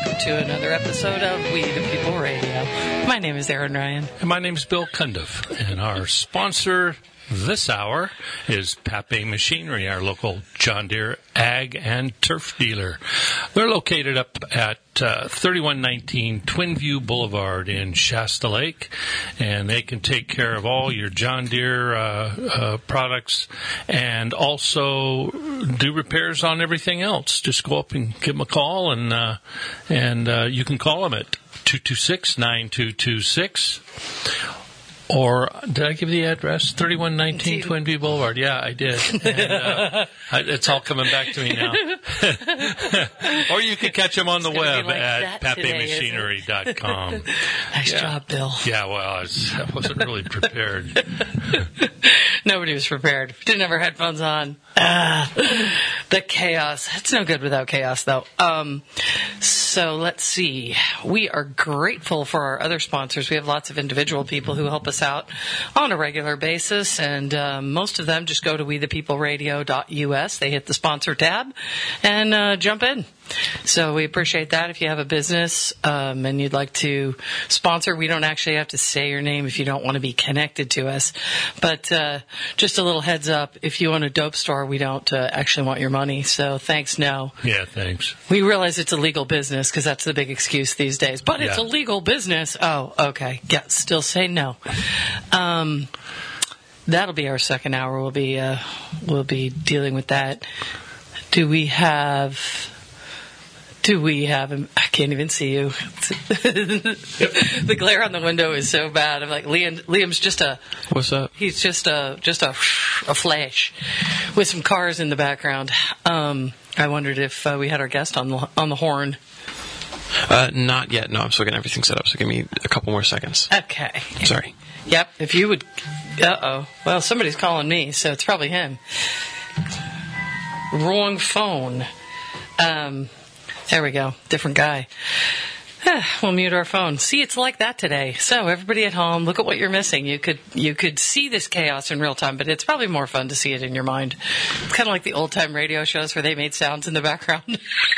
welcome to another episode of We the People Radio. My name is Aaron Ryan. And my name is Bill Cundiff. And our sponsor this hour is Pape Machinery, our local John Deere ag and turf dealer. They're located up at 3119 Twinview Boulevard in Shasta Lake, and they can take care of all your John Deere products and also do repairs on everything else. Just go up and give them a call, and you can call them at 226-9226. Or did I give the address? 3119 Twinview Boulevard. Yeah, I did. And, it's all coming back to me now. Or you can catch them on the web at papemachinery.com. Nice job, Bill. Yeah, well, I wasn't really prepared. Nobody was prepared. Didn't have our headphones on. The chaos. It's no good without chaos, though. So let's see. We are grateful for our other sponsors. We have lots of individual people who help us out on a regular basis, and most of them just go to wethepeopleradio.us. They hit the sponsor tab and jump in. So we appreciate that. If you have a business and you'd like to sponsor, we don't actually have to say your name if you don't want to be connected to us. But just a little heads up, if you own a dope store, we don't actually want your money. So thanks, no. Yeah, thanks. We realize it's a legal business because that's the big excuse these days. But it's a legal business. Oh, okay. Yeah, still say no. That'll be our second hour. We'll be dealing with that. Do we have him? I can't even see you. The glare on the window is so bad. I'm like, Liam's just a... What's up? He's just a flash with some cars in the background. I wondered if we had our guest on the horn. Not yet. No, I'm still getting everything set up, so give me a couple more seconds. Okay. Sorry. Yep, if you would... Uh-oh. Well, somebody's calling me, so it's probably him. Wrong phone. There we go. Different guy. We'll mute our phone. See, it's like that today. So everybody at home, look at what you're missing. You could see this chaos in real time, but it's probably more fun to see it in your mind. It's kind of like the old-time radio shows where they made sounds in the background.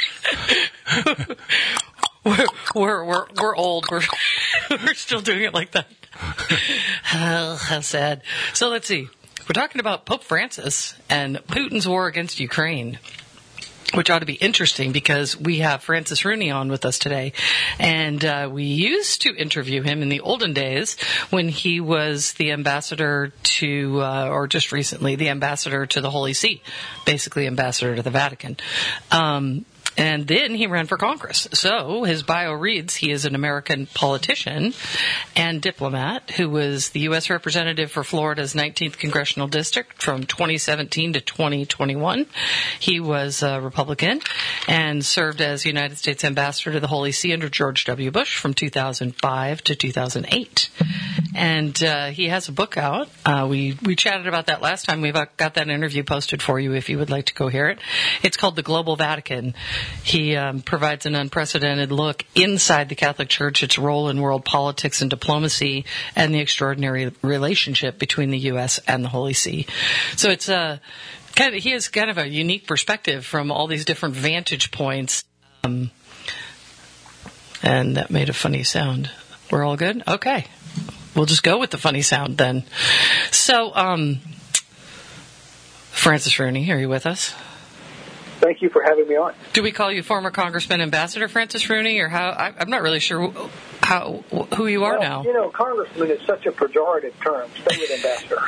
We're old. We're still doing it like that. Oh, how sad. So let's see. We're talking about Pope Francis and Putin's war against Ukraine, which ought to be interesting because we have Francis Rooney on with us today. And we used to interview him in the olden days when he was the ambassador to, or just recently, the ambassador to the Holy See, basically ambassador to the Vatican. And then he ran for Congress. So his bio reads he is an American politician and diplomat who was the U.S. representative for Florida's 19th Congressional District from 2017 to 2021. He was a Republican and served as United States ambassador to the Holy See under George W. Bush from 2005 to 2008. And he has a book out. We chatted about that last time. We've got that interview posted for you if you would like to go hear it. It's called The Global Vatican. He provides an unprecedented look inside the Catholic Church, its role in world politics and diplomacy, and the extraordinary relationship between the U.S. and the Holy See. So it's he has kind of a unique perspective from all these different vantage points. And that made a funny sound. We're all good? Okay. We'll just go with the funny sound then. So, Francis Rooney, are you with us? Thank you for having me on. Do we call you former Congressman Ambassador Francis Rooney, or how? I'm not really sure who you are now. You know, Congressman is such a pejorative term. Stay with Ambassador.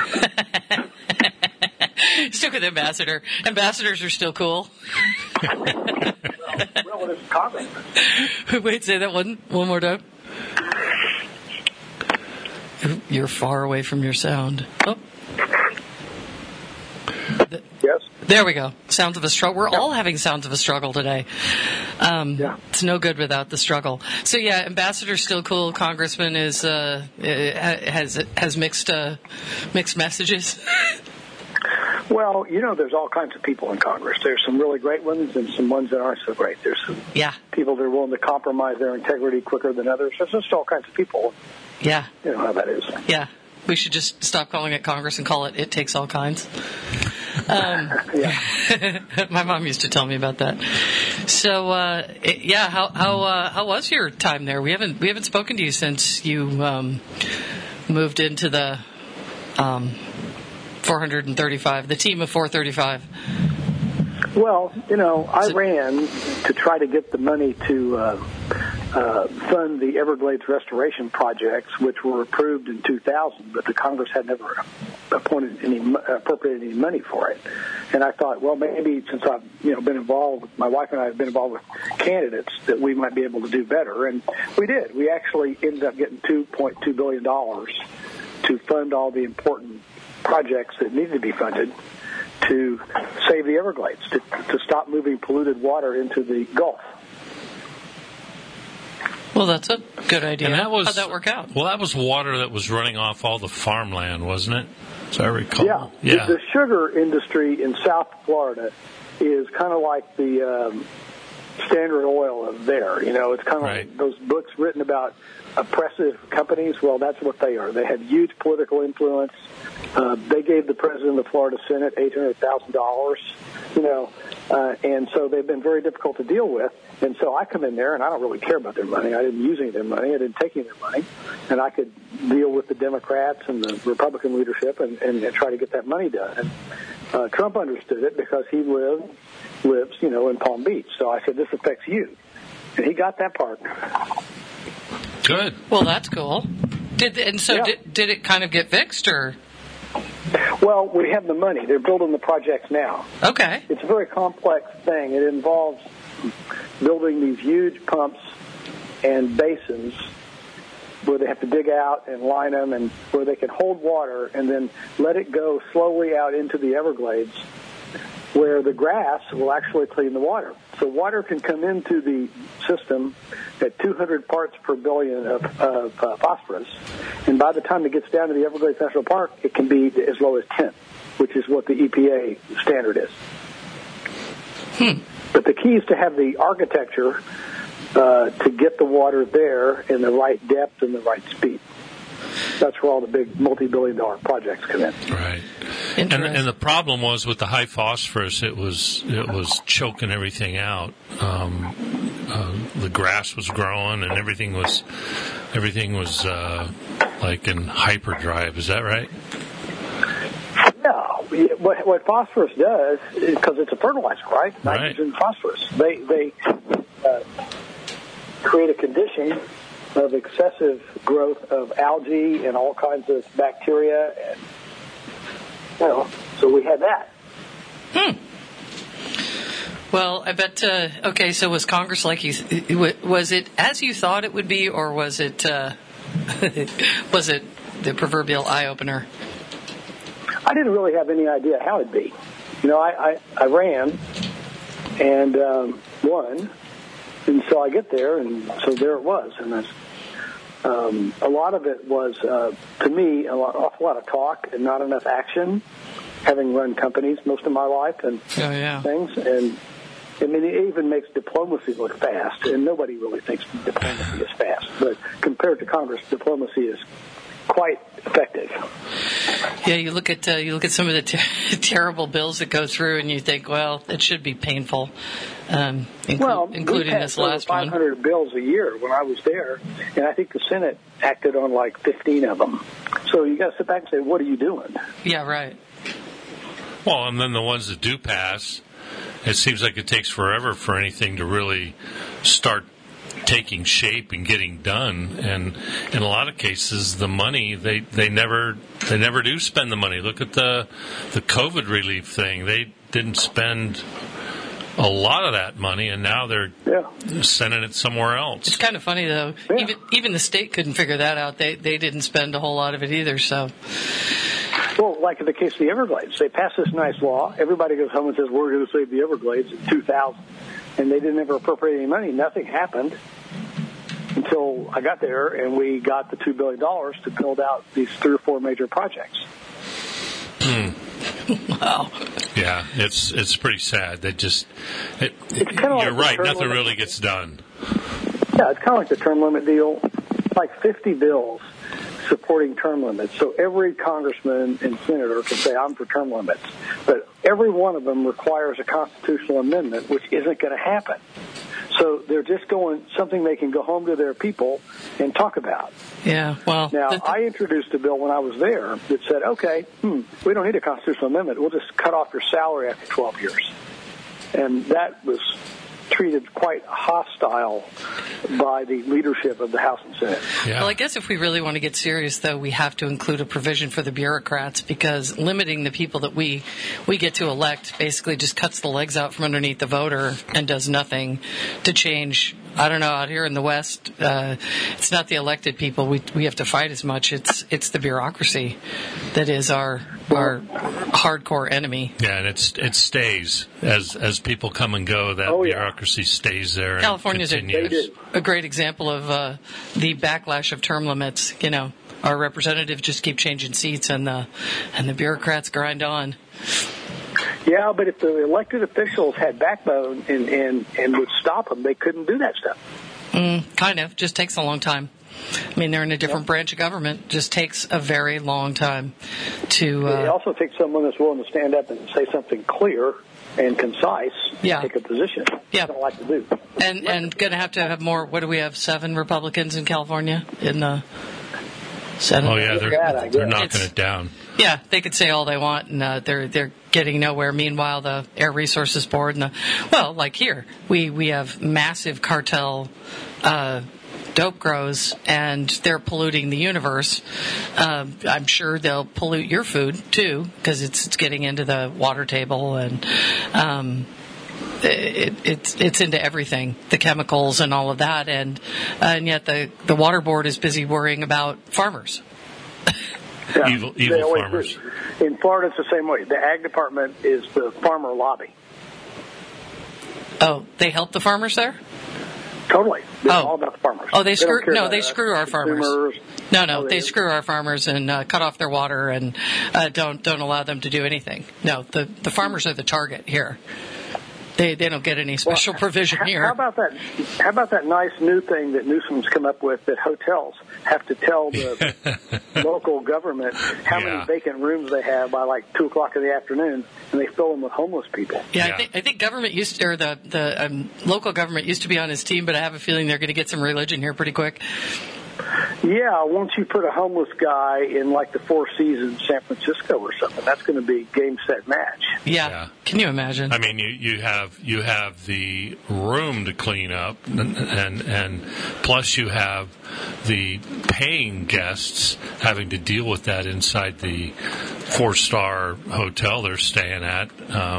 Stick with Ambassador. Ambassadors are still cool. well, it's Congressman. Wait, say that one more time. You're far away from your sound. Oh. Yes. There we go. Sounds of a struggle. We're all having sounds of a struggle today. It's no good without the struggle. So yeah, Ambassador's still cool. Congressman is has mixed messages. Well, you know, there's all kinds of people in Congress. There's some really great ones and some ones that aren't so great. There's some people that are willing to compromise their integrity quicker than others. There's just all kinds of people. Yeah. You know how that is. Yeah. We should just stop calling it Congress and call it Takes All Kinds. My mom used to tell me about that. So, how was your time there? We haven't spoken to you since you moved into the 435, the team of 435. Well, I ran to try to get the money to fund the Everglades restoration projects, which were approved in 2000, but the Congress had never appropriated any money for it. And I thought, well, maybe since I've been involved, my wife and I have been involved with candidates, that we might be able to do better. And we did. We actually ended up getting $2.2 billion to fund all the important projects that needed to be funded to save the Everglades, to stop moving polluted water into the Gulf. Well, that's a good idea. And how'd that work out? Well, that was water that was running off all the farmland, wasn't it? As I recall. Yeah. The sugar industry in South Florida is kind of like the Standard Oil of there. It's kind of like those books written about oppressive companies. Well, that's what they are. They had huge political influence. They gave the president of the Florida Senate $800,000, and so they've been very difficult to deal with. And so I come in there, and I don't really care about their money. I didn't use any of their money. I didn't take any of their money. And I could deal with the Democrats and the Republican leadership and try to get that money done. And Trump understood it because he lives, in Palm Beach. So I said, this affects you. And he got that part. Good. Well, that's cool. Did it kind of get fixed, or? Well, we have the money. They're building the projects now. Okay. It's a very complex thing. It involves building these huge pumps and basins where they have to dig out and line them, and where they can hold water and then let it go slowly out into the Everglades, where the grass will actually clean the water. So water can come into the system at 200 parts per billion of phosphorus, and by the time it gets down to the Everglades National Park, it can be as low as 10, which is what the EPA standard is. But the key is to have the architecture to get the water there in the right depth and the right speed. That's where all the big multi-billion-dollar projects come in. Right. And the problem was with the high phosphorus, it was choking everything out. The grass was growing, and everything was like in hyperdrive. Is that right? No. What phosphorus does, because it's a fertilizer, right? Nitrogen, phosphorus. They create a condition of excessive growth of algae and all kinds of bacteria, and so we had that. Well, I bet. Okay, so was Congress like you? Was it as you thought it would be, or was it was it the proverbial eye opener? I didn't really have any idea how it'd be. I ran and won. And so I get there, and so there it was. And that's, a lot of it was, to me, an awful lot of talk and not enough action, having run companies most of my life and things. And, I mean, it even makes diplomacy look fast, and nobody really thinks diplomacy is fast. But compared to Congress, diplomacy is quite effective. Yeah, you look at some of the terrible bills that go through, and you think, well, it should be painful. Including this last one. 500 bills a year when I was there, and I think the Senate acted on like 15 of them. So you got to sit back and say, what are you doing? Yeah, right. Well, and then the ones that do pass, it seems like it takes forever for anything to really start taking shape and getting done. And in a lot of cases, the money they never do spend the money. Look at the COVID relief thing. They didn't spend a lot of that money, and now they're sending it somewhere else. It's kind of funny, though. Yeah. Even the state couldn't figure that out. They didn't spend a whole lot of it either. So, well, like in the case of the Everglades, they passed this nice law. Everybody goes home and says, we're going to save the Everglades in 2000. And they didn't ever appropriate any money. Nothing happened until I got there, and we got the $2 billion to build out these 3 or 4 major projects. Wow. Yeah, it's pretty sad. That just you're right. Nothing really gets done. Yeah, it's kind of like the term limit deal. It's like 50 bills supporting term limits. So every congressman and senator can say, I'm for term limits. But every one of them requires a constitutional amendment, which isn't going to happen. So they're just going something they can go home to their people and talk about. Yeah, well... Now, I introduced a bill when I was there that said, okay, we don't need a constitutional amendment. We'll just cut off your salary after 12 years. And that was treated quite hostile by the leadership of the House and Senate. Yeah. Well, I guess if we really want to get serious, though, we have to include a provision for the bureaucrats, because limiting the people that we get to elect basically just cuts the legs out from underneath the voter and does nothing to change. I don't know, out here in the West, it's not the elected people we have to fight as much. It's the bureaucracy that is our hardcore enemy. Yeah, and it stays as people come and go. That bureaucracy stays there. And California's continues. a great example of the backlash of term limits. You know, our representatives just keep changing seats, and the bureaucrats grind on. Yeah, but if the elected officials had backbone and would stop them, they couldn't do that stuff. Kind of. Just takes a long time. I mean, they're in a different branch of government. Just takes a very long time to... It also takes someone that's willing to stand up and say something clear and concise, take a position. Yeah. I don't like to do. And going to have more... What do we have, 7 Republicans in California in the Senate? Oh, yeah, they're knocking it down. Yeah, they could say all they want, and they're getting nowhere. Meanwhile, the Air Resources Board and like here, we have massive cartel dope grows, and they're polluting the universe. I'm sure they'll pollute your food too, because it's getting into the water table, and it's into everything, the chemicals and all of that, and yet the water board is busy worrying about farmers. Yeah. Evil farmers. In Florida, it's the same way. The ag department is the farmer lobby. Oh, they help the farmers there? Totally. They're all about the farmers. Oh, they screw our farmers. No, they screw our farmers and cut off their water and don't allow them to do anything. No, the farmers are the target here. They don't get any special provision here. How about that nice new thing that Newsom's come up with, that hotels have to tell the local government how many vacant rooms they have by like 2:00 in the afternoon, and they fill them with homeless people. Yeah. I think government the local government used to be on his team, but I have a feeling they're going to get some religion here pretty quick. Yeah, once you put a homeless guy in like the Four Seasons San Francisco or something, that's going to be game, set, match. Yeah. Can you imagine? I mean, you have the room to clean up, and plus you have the paying guests having to deal with that inside the 4-star hotel they're staying at.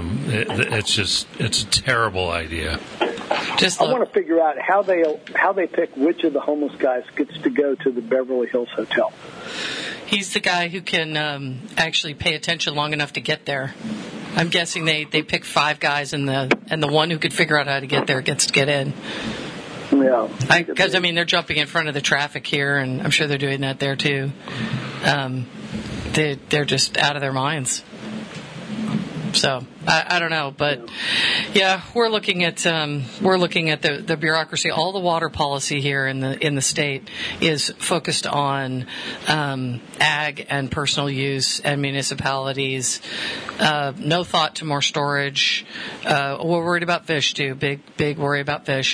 It's a terrible idea. I want to figure out how they pick which of the homeless guys gets to go to the Beverly Hills Hotel. He's the guy who can actually pay attention long enough to get there. I'm guessing they pick 5 guys, and the one who could figure out how to get there gets to get in. Yeah. Because they're jumping in front of the traffic here, and I'm sure they're doing that there too. They're just out of their minds. So I don't know, but yeah, we're looking at the bureaucracy. All the water policy here in the state is focused on ag and personal use and municipalities. No thought to more storage. We're worried about fish too. Big worry about fish.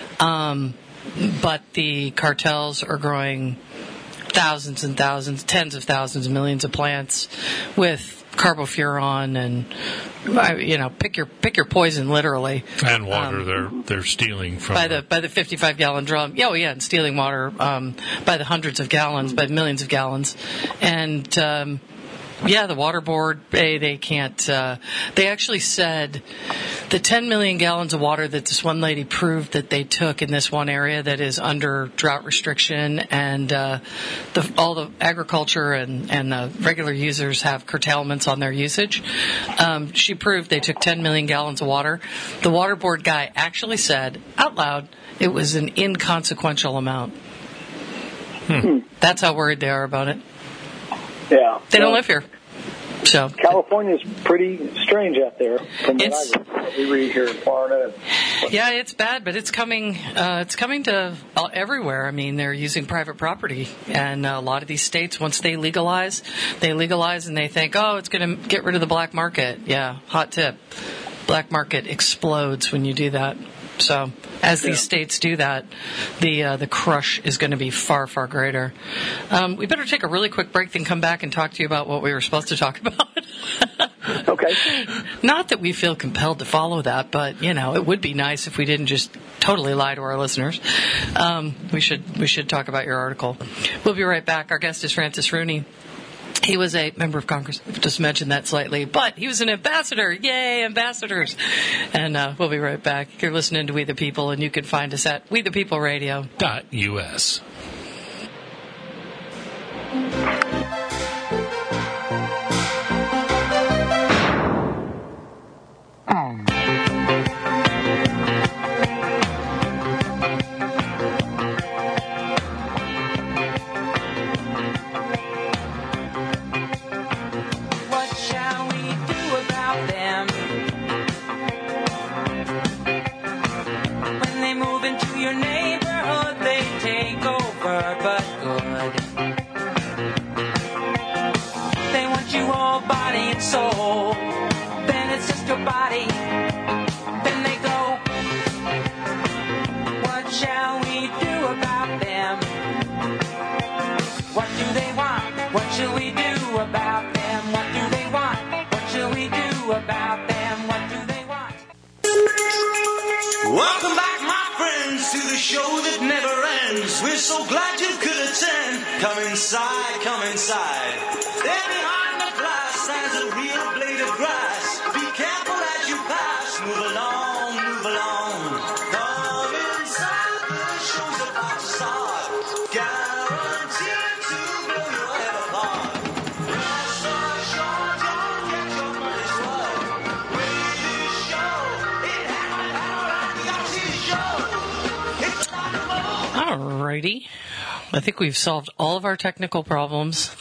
But the cartels are growing thousands and thousands, tens of thousands, millions of plants with carbofuran and pick your poison literally. And water they're stealing from by the 55-gallon drum. Yeah, and stealing water by the hundreds of gallons, by millions of gallons, and. The water board, they can't. They actually said the 10 million gallons of water that this one lady proved that they took in this one area that is under drought restriction, and all the agriculture and the regular users have curtailments on their usage. She proved they took 10 million gallons of water. The water board guy actually said out loud it was an inconsequential amount. That's how worried they are about it. Yeah. They don't live here. So California's pretty strange out there from what we read here in Florida. Yeah, it's bad, but it's coming. It's coming to everywhere. I mean, they're using private property, and a lot of these states, once they legalize, and they think, oh, it's going to get rid of the black market. Yeah, hot tip: black market explodes when you do that. So as these states do that, the crush is going to be far, far greater. We better take a really quick break, then come back and talk to you about what we were supposed to talk about. Okay. Not that we feel compelled to follow that, but, it would be nice if we didn't just totally lie to our listeners. We should talk about your article. We'll be right back. Our guest is Francis Rooney. He was a member of Congress. Just mentioned that slightly, but he was an ambassador. Yay, ambassadors! And we'll be right back. You're listening to We the People, and you can find us at WeThePeopleRadio.us. Welcome back, my friends, to the show that never ends. We're so glad you could attend. Come inside, come inside. There behind the glass stands a real blade of grass. Be careful as you pass. Move along, move along. Come inside, the show's about to start. Guaranteed to blow your head apart. Rest assured, you'll get your money's worth. Greatest show it Alrighty. I think we've solved all of our technical problems.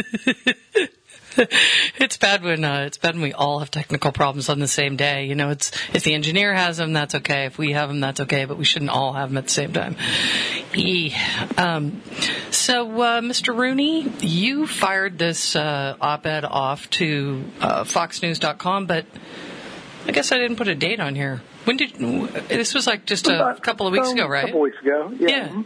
It's bad when we all have technical problems on the same day. It's if the engineer has them, that's okay. If we have them, that's okay. But we shouldn't all have them at the same time. So, Mr. Rooney, you fired this op-ed off to FoxNews.com, but I guess I didn't put a date on here. When did this was like just a couple of weeks ago, right? A couple weeks ago, yeah.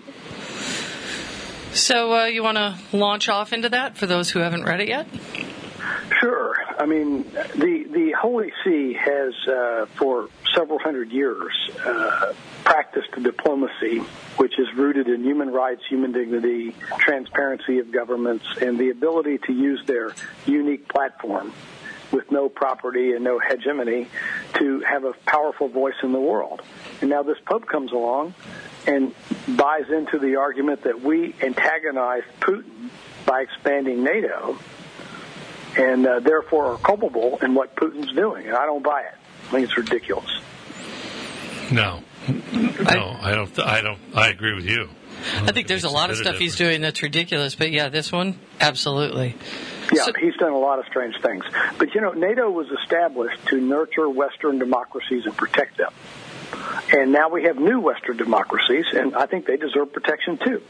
So you want to launch off into that for those who haven't read it yet? Sure. I mean, the Holy See has, for several hundred years, practiced diplomacy, which is rooted in human rights, human dignity, transparency of governments, and the ability to use their unique platform with no property and no hegemony to have a powerful voice in the world. And now this Pope comes along and buys into the argument that we antagonize Putin by expanding NATO and therefore are culpable in what Putin's doing. And I don't buy it. I think it's ridiculous. No, I don't. I agree with you. I think there's a lot of stuff he's doing that's ridiculous, but yeah, this one, absolutely. Yeah, he's done a lot of strange things. But, NATO was established to nurture Western democracies and protect them. And now we have new Western democracies, and I think they deserve protection, too.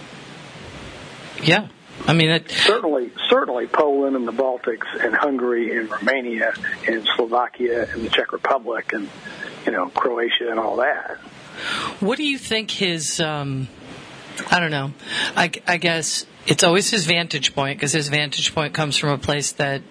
Yeah. I mean, certainly Poland and the Baltics and Hungary and Romania and Slovakia and the Czech Republic and, Croatia and all that. What do you think his, I don't know, I guess it's always his vantage point, because his vantage point comes from a place that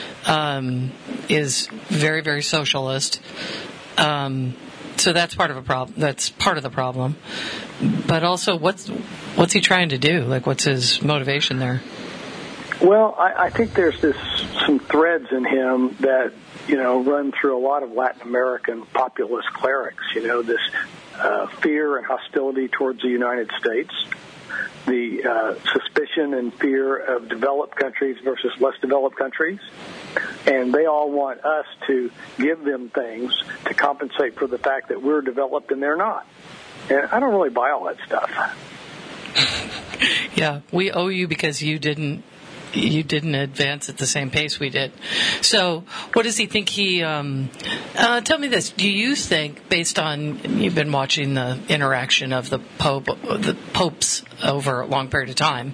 is very, very socialist. So that's part of a problem. That's part of the problem. But also, what's he trying to do? Like, what's his motivation there? Well, I think there's some threads in him that run through a lot of Latin American populist clerics. This fear and hostility towards the United States, the suspicion and fear of developed countries versus less developed countries. And they all want us to give them things to compensate for the fact that we're developed and they're not. And I don't really buy all that stuff. Yeah, we owe you because you didn't you didn't advance at the same pace we did. So, what does he think he? Tell me this: do you think, based on you've been watching the interaction of the popes over a long period of time,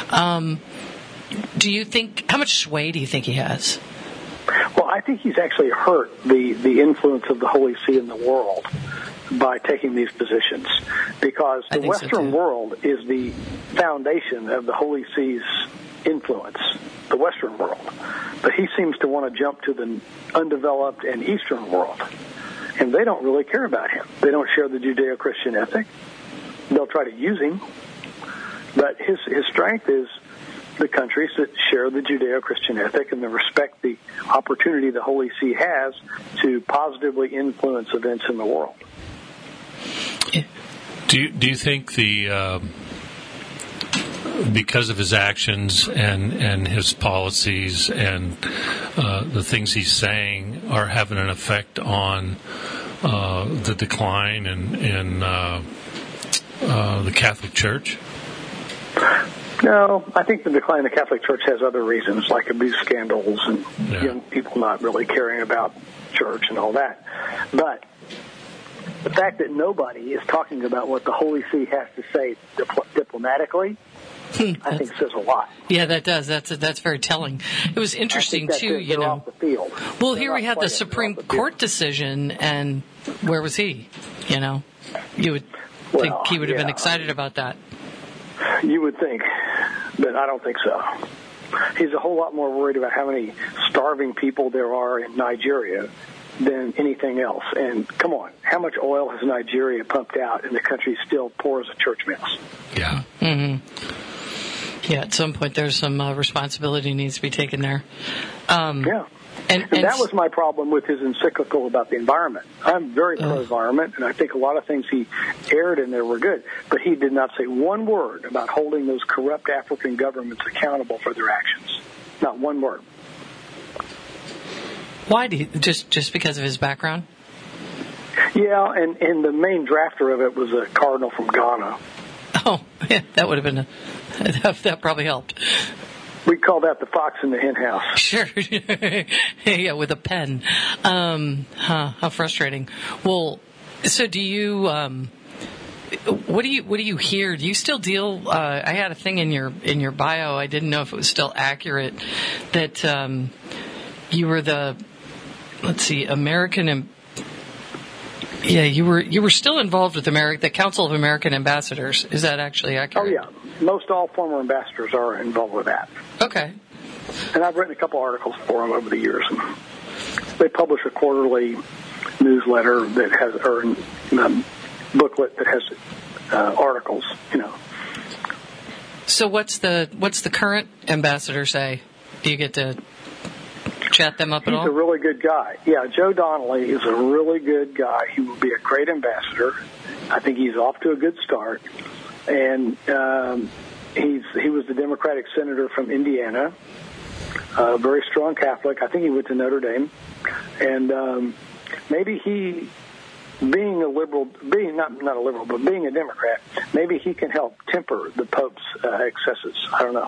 do you think how much sway do you think he has? Well, I think he's actually hurt the influence of the Holy See in the world by taking these positions, because the Western world is the foundation of the Holy See's influence, the Western world. But he seems to want to jump to the undeveloped and Eastern world, and they don't really care about him. They don't share the Judeo-Christian ethic. They'll try to use him, but his strength is the countries that share the Judeo-Christian ethic and that respect the opportunity the Holy See has to positively influence events in the world. Do you think because of his actions and his policies and the things he's saying are having an effect on the decline in the Catholic Church? No, I think the decline of the Catholic Church has other reasons, like abuse scandals and young people not really caring about church and all that. But the fact that nobody is talking about what the Holy See has to say diplomatically, I think says a lot. Yeah, that does. That's very telling. It was interesting too. Off the field. Well, here we had the Supreme Court decision, and where was he? You would think he would have been excited about that. You would think, but I don't think so. He's a whole lot more worried about how many starving people there are in Nigeria than anything else. And come on, how much oil has Nigeria pumped out and the country still poor as a church mouse? Yeah. Mm-hmm. Yeah, at some point there's some responsibility needs to be taken there. Yeah. And that was my problem with his encyclical about the environment. I'm very pro-environment, and I think a lot of things he aired in there were good. But he did not say one word about holding those corrupt African governments accountable for their actions. Not one word. Why do you, just because of his background? Yeah, and the main drafter of it was a cardinal from Ghana. Oh, yeah, that would have been that probably helped. We call that the fox in the hen house. Sure. Yeah, with a pen. How frustrating. Well, so do you, what do you hear? Do you still deal, I had a thing in your bio, I didn't know if it was still accurate, that, you were the, American, you were still involved with the Council of American Ambassadors. Is that actually accurate? Oh, yeah. Most all former ambassadors are involved with that. Okay. And I've written a couple articles for them over the years. They publish a quarterly newsletter that has, or booklet that has articles, So what's the current ambassador say? Do you get to chat them up at all? He's a really good guy. Yeah, Joe Donnelly is a really good guy. He will be a great ambassador. I think he's off to a good start. And he was the Democratic senator from Indiana, a very strong Catholic. I think he went to Notre Dame. And maybe he, being a liberal, not a liberal, but being a Democrat, maybe he can help temper the Pope's excesses. I don't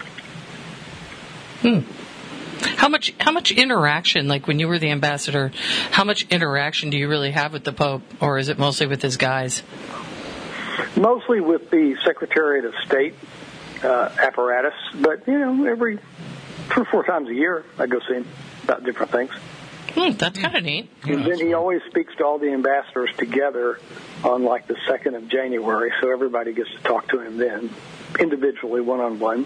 know. How much interaction, like when you were the ambassador, how much interaction do you really have with the Pope, or is it mostly with his guys? Mostly with the Secretariat of State apparatus, but, every 3 or 4 times a year I go see him about different things. That's kind of neat. And then he always speaks to all the ambassadors together on like the 2nd of January, so everybody gets to talk to him then, individually, one-on-one.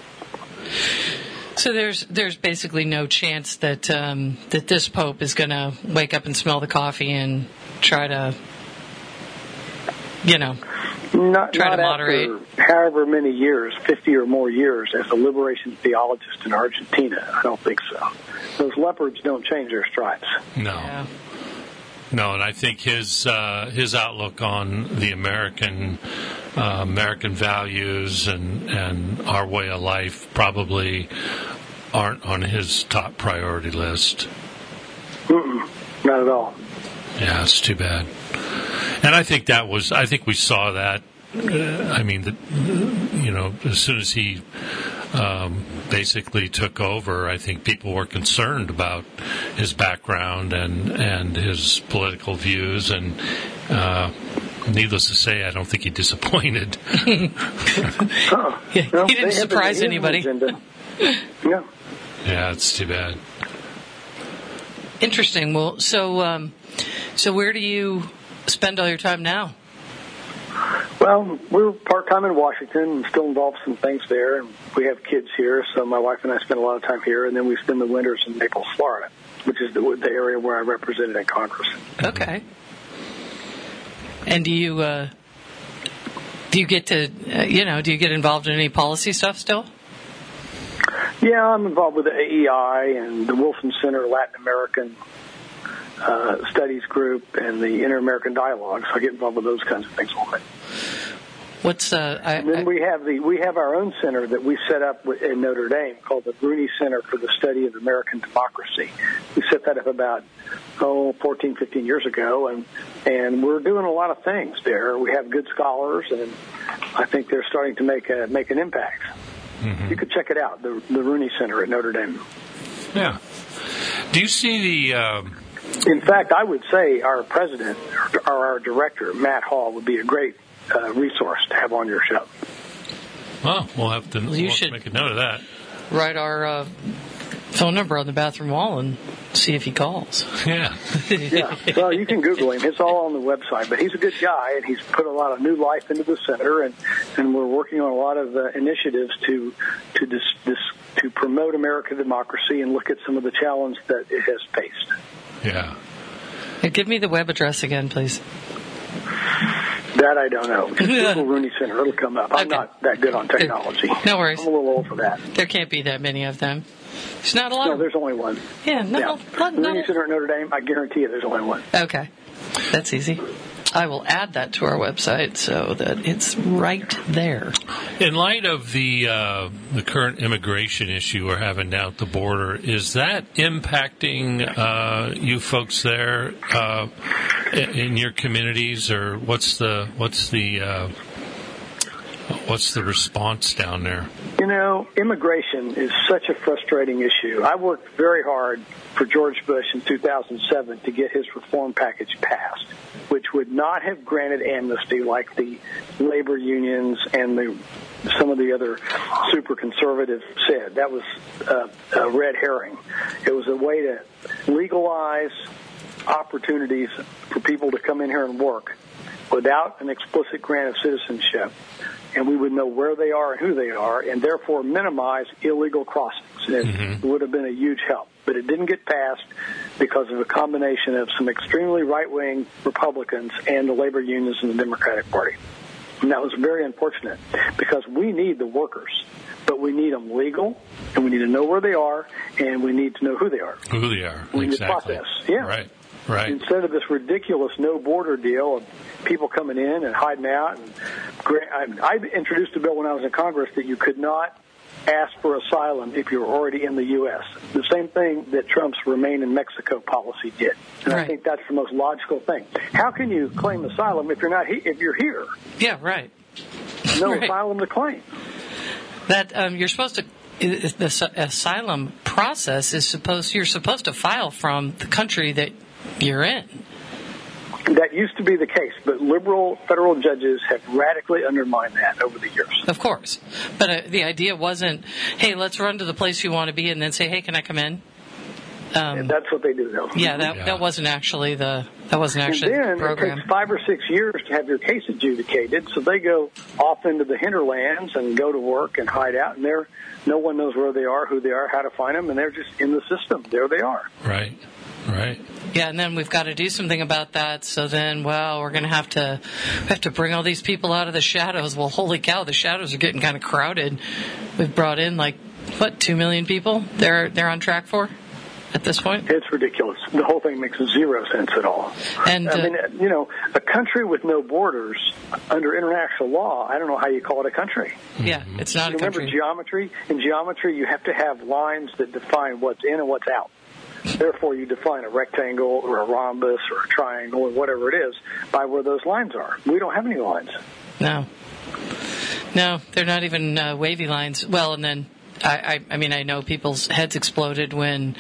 So there's basically no chance that that this Pope is going to wake up and smell the coffee and try to, not to moderate. After however many years, 50 or more years, as a liberation theologist in Argentina. I don't think so. Those leopards don't change their stripes. No. Yeah. No, and I think his outlook on the American values and our way of life probably aren't on his top priority list. Not at all. Yeah, it's too bad. And I think we saw that. As soon as he basically took over, I think people were concerned about his background and his political views, and needless to say, I don't think he disappointed. He didn't surprise anybody. Yeah. Yeah, it's too bad. Interesting. Well, so where do you spend all your time now? Well, we're part-time in Washington and still involved in some things there. And we have kids here, so my wife and I spend a lot of time here. And then we spend the winters in Naples, Florida, which is the area where I represented in Congress. Okay. And do you get to, do you get involved in any policy stuff still? Yeah, I'm involved with the AEI and the Wilson Center Latin American Studies Group and the Inter-American Dialogue, so I get involved with those kinds of things all day. And then we have our own center that we set up in Notre Dame called the Rooney Center for the Study of American Democracy. We set that up about 14, 15 years ago, and we're doing a lot of things there. We have good scholars, and I think they're starting to make an impact. Mm-hmm. You could check it out, the Rooney Center at Notre Dame. Yeah. Do you see the... In fact, I would say our president or our director, Matt Hall, would be a great resource to have on your show. Well, we'll have to make a note of that. Write our phone number on the bathroom wall and see if he calls. Yeah. Yeah. Well, you can Google him. It's all on the website. But he's a good guy, and he's put a lot of new life into the center, and we're working on a lot of initiatives to promote American democracy and look at some of the challenges that it has faced. Yeah. Hey, give me the web address again, please. That I don't know. Google Rooney Center. It'll come up. I'm not that good on technology. No worries. I'm a little old for that. There can't be that many of them. There's not a lot. No, there's only one. Yeah, Rooney Center at Notre Dame, I guarantee you there's only one. Okay. That's easy. I will add that to our website so that it's right there. In light of the current immigration issue we're having down at the border, is that impacting you folks there in your communities, or what's the response down there? Immigration is such a frustrating issue. I worked very hard for George Bush in 2007 to get his reform package passed, which would not have granted amnesty like the labor unions and some of the other super conservatives said. That was a red herring. It was a way to legalize opportunities for people to come in here and work without an explicit grant of citizenship, and we would know where they are and who they are, and therefore minimize illegal crossings. It would have been a huge help. But it didn't get passed because of a combination of some extremely right-wing Republicans and the labor unions and the Democratic Party. And that was very unfortunate because we need the workers, but we need them legal, and we need to know where they are, and we need to know who they are. Who they are, we exactly. need to process. Yeah. Right. Instead of this ridiculous no-border deal of people coming in and hiding out. I introduced a bill when I was in Congress that you could not ask for asylum if you're already in the U.S. The same thing that Trump's Remain in Mexico policy did. And I think that's the most logical thing. How can you claim asylum if you're here? Yeah, right. No asylum to claim. That you're supposed to. The asylum process you're supposed to file from the country that you're in. That used to be the case, but liberal federal judges have radically undermined that over the years. Of course. But the idea wasn't, hey, let's run to the place you want to be and then say, hey, can I come in? And that's what they do, though. Yeah, that wasn't actually the program. It takes 5 or 6 years to have your case adjudicated, so they go off into the hinterlands and go to work and hide out, and no one knows where they are, who they are, how to find them, and they're just in the system. There they are. Right. Yeah, and then we've got to do something about that. So then, we're going to have to bring all these people out of the shadows. Well, holy cow, the shadows are getting kind of crowded. We've brought in 2 million people? They're on track for at this point? It's ridiculous. The whole thing makes zero sense at all. And a country with no borders under international law, I don't know how you call it a country. Yeah, it's not a country. Remember geometry? In geometry, you have to have lines that define what's in and what's out. Therefore, you define a rectangle or a rhombus or a triangle or whatever it is by where those lines are. We don't have any lines. No, they're not even wavy lines. Well, and then I mean, I know people's heads exploded when,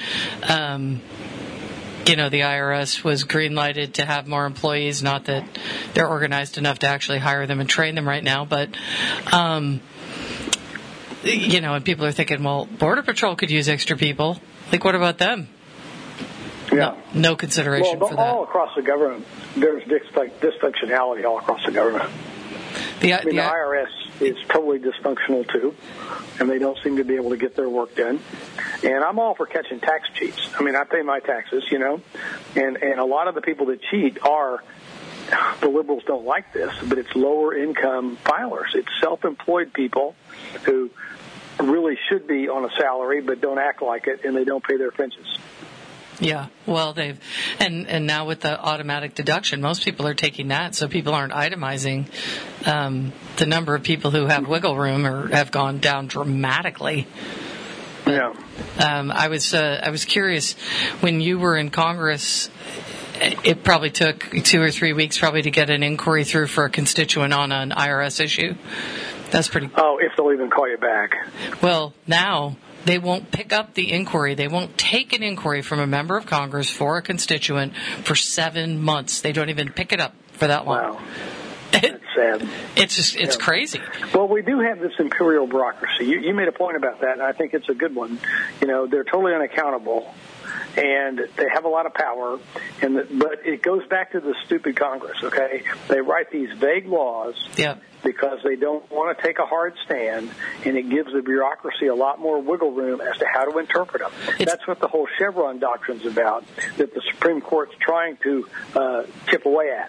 the IRS was green-lighted to have more employees. Not that they're organized enough to actually hire them and train them right now, but, and people are thinking, well, Border Patrol could use extra people. Like, what about them? Yeah. No consideration for that. All across the government, there's dysfunctionality all across the government. The IRS is totally dysfunctional, too, and they don't seem to be able to get their work done. And I'm all for catching tax cheats. I mean, I pay my taxes, and a lot of the people that cheat are, the liberals don't like this, but it's lower-income filers. It's self-employed people who really should be on a salary but don't act like it, and they don't pay their fences. Yeah, well, and now with the automatic deduction, most people are taking that, so people aren't itemizing. The number of people who have wiggle room have gone down dramatically. Yeah. I was curious, when you were in Congress, it probably took 2 or 3 weeks probably to get an inquiry through for a constituent on an IRS issue. That's pretty. Oh, if they'll even call you back. Well, now they won't pick up the inquiry. They won't take an inquiry from a member of Congress for a constituent for 7 months. They don't even pick it up for that long. Wow. That's sad. It's crazy. Well, we do have this imperial bureaucracy. You made a point about that, and I think it's a good one. They're totally unaccountable, and they have a lot of power. But it goes back to the stupid Congress, okay? They write these vague laws. Yeah. Because they don't want to take a hard stand, and it gives the bureaucracy a lot more wiggle room as to how to interpret them. That's what the whole Chevron doctrine's about, that the Supreme Court's trying to chip away at.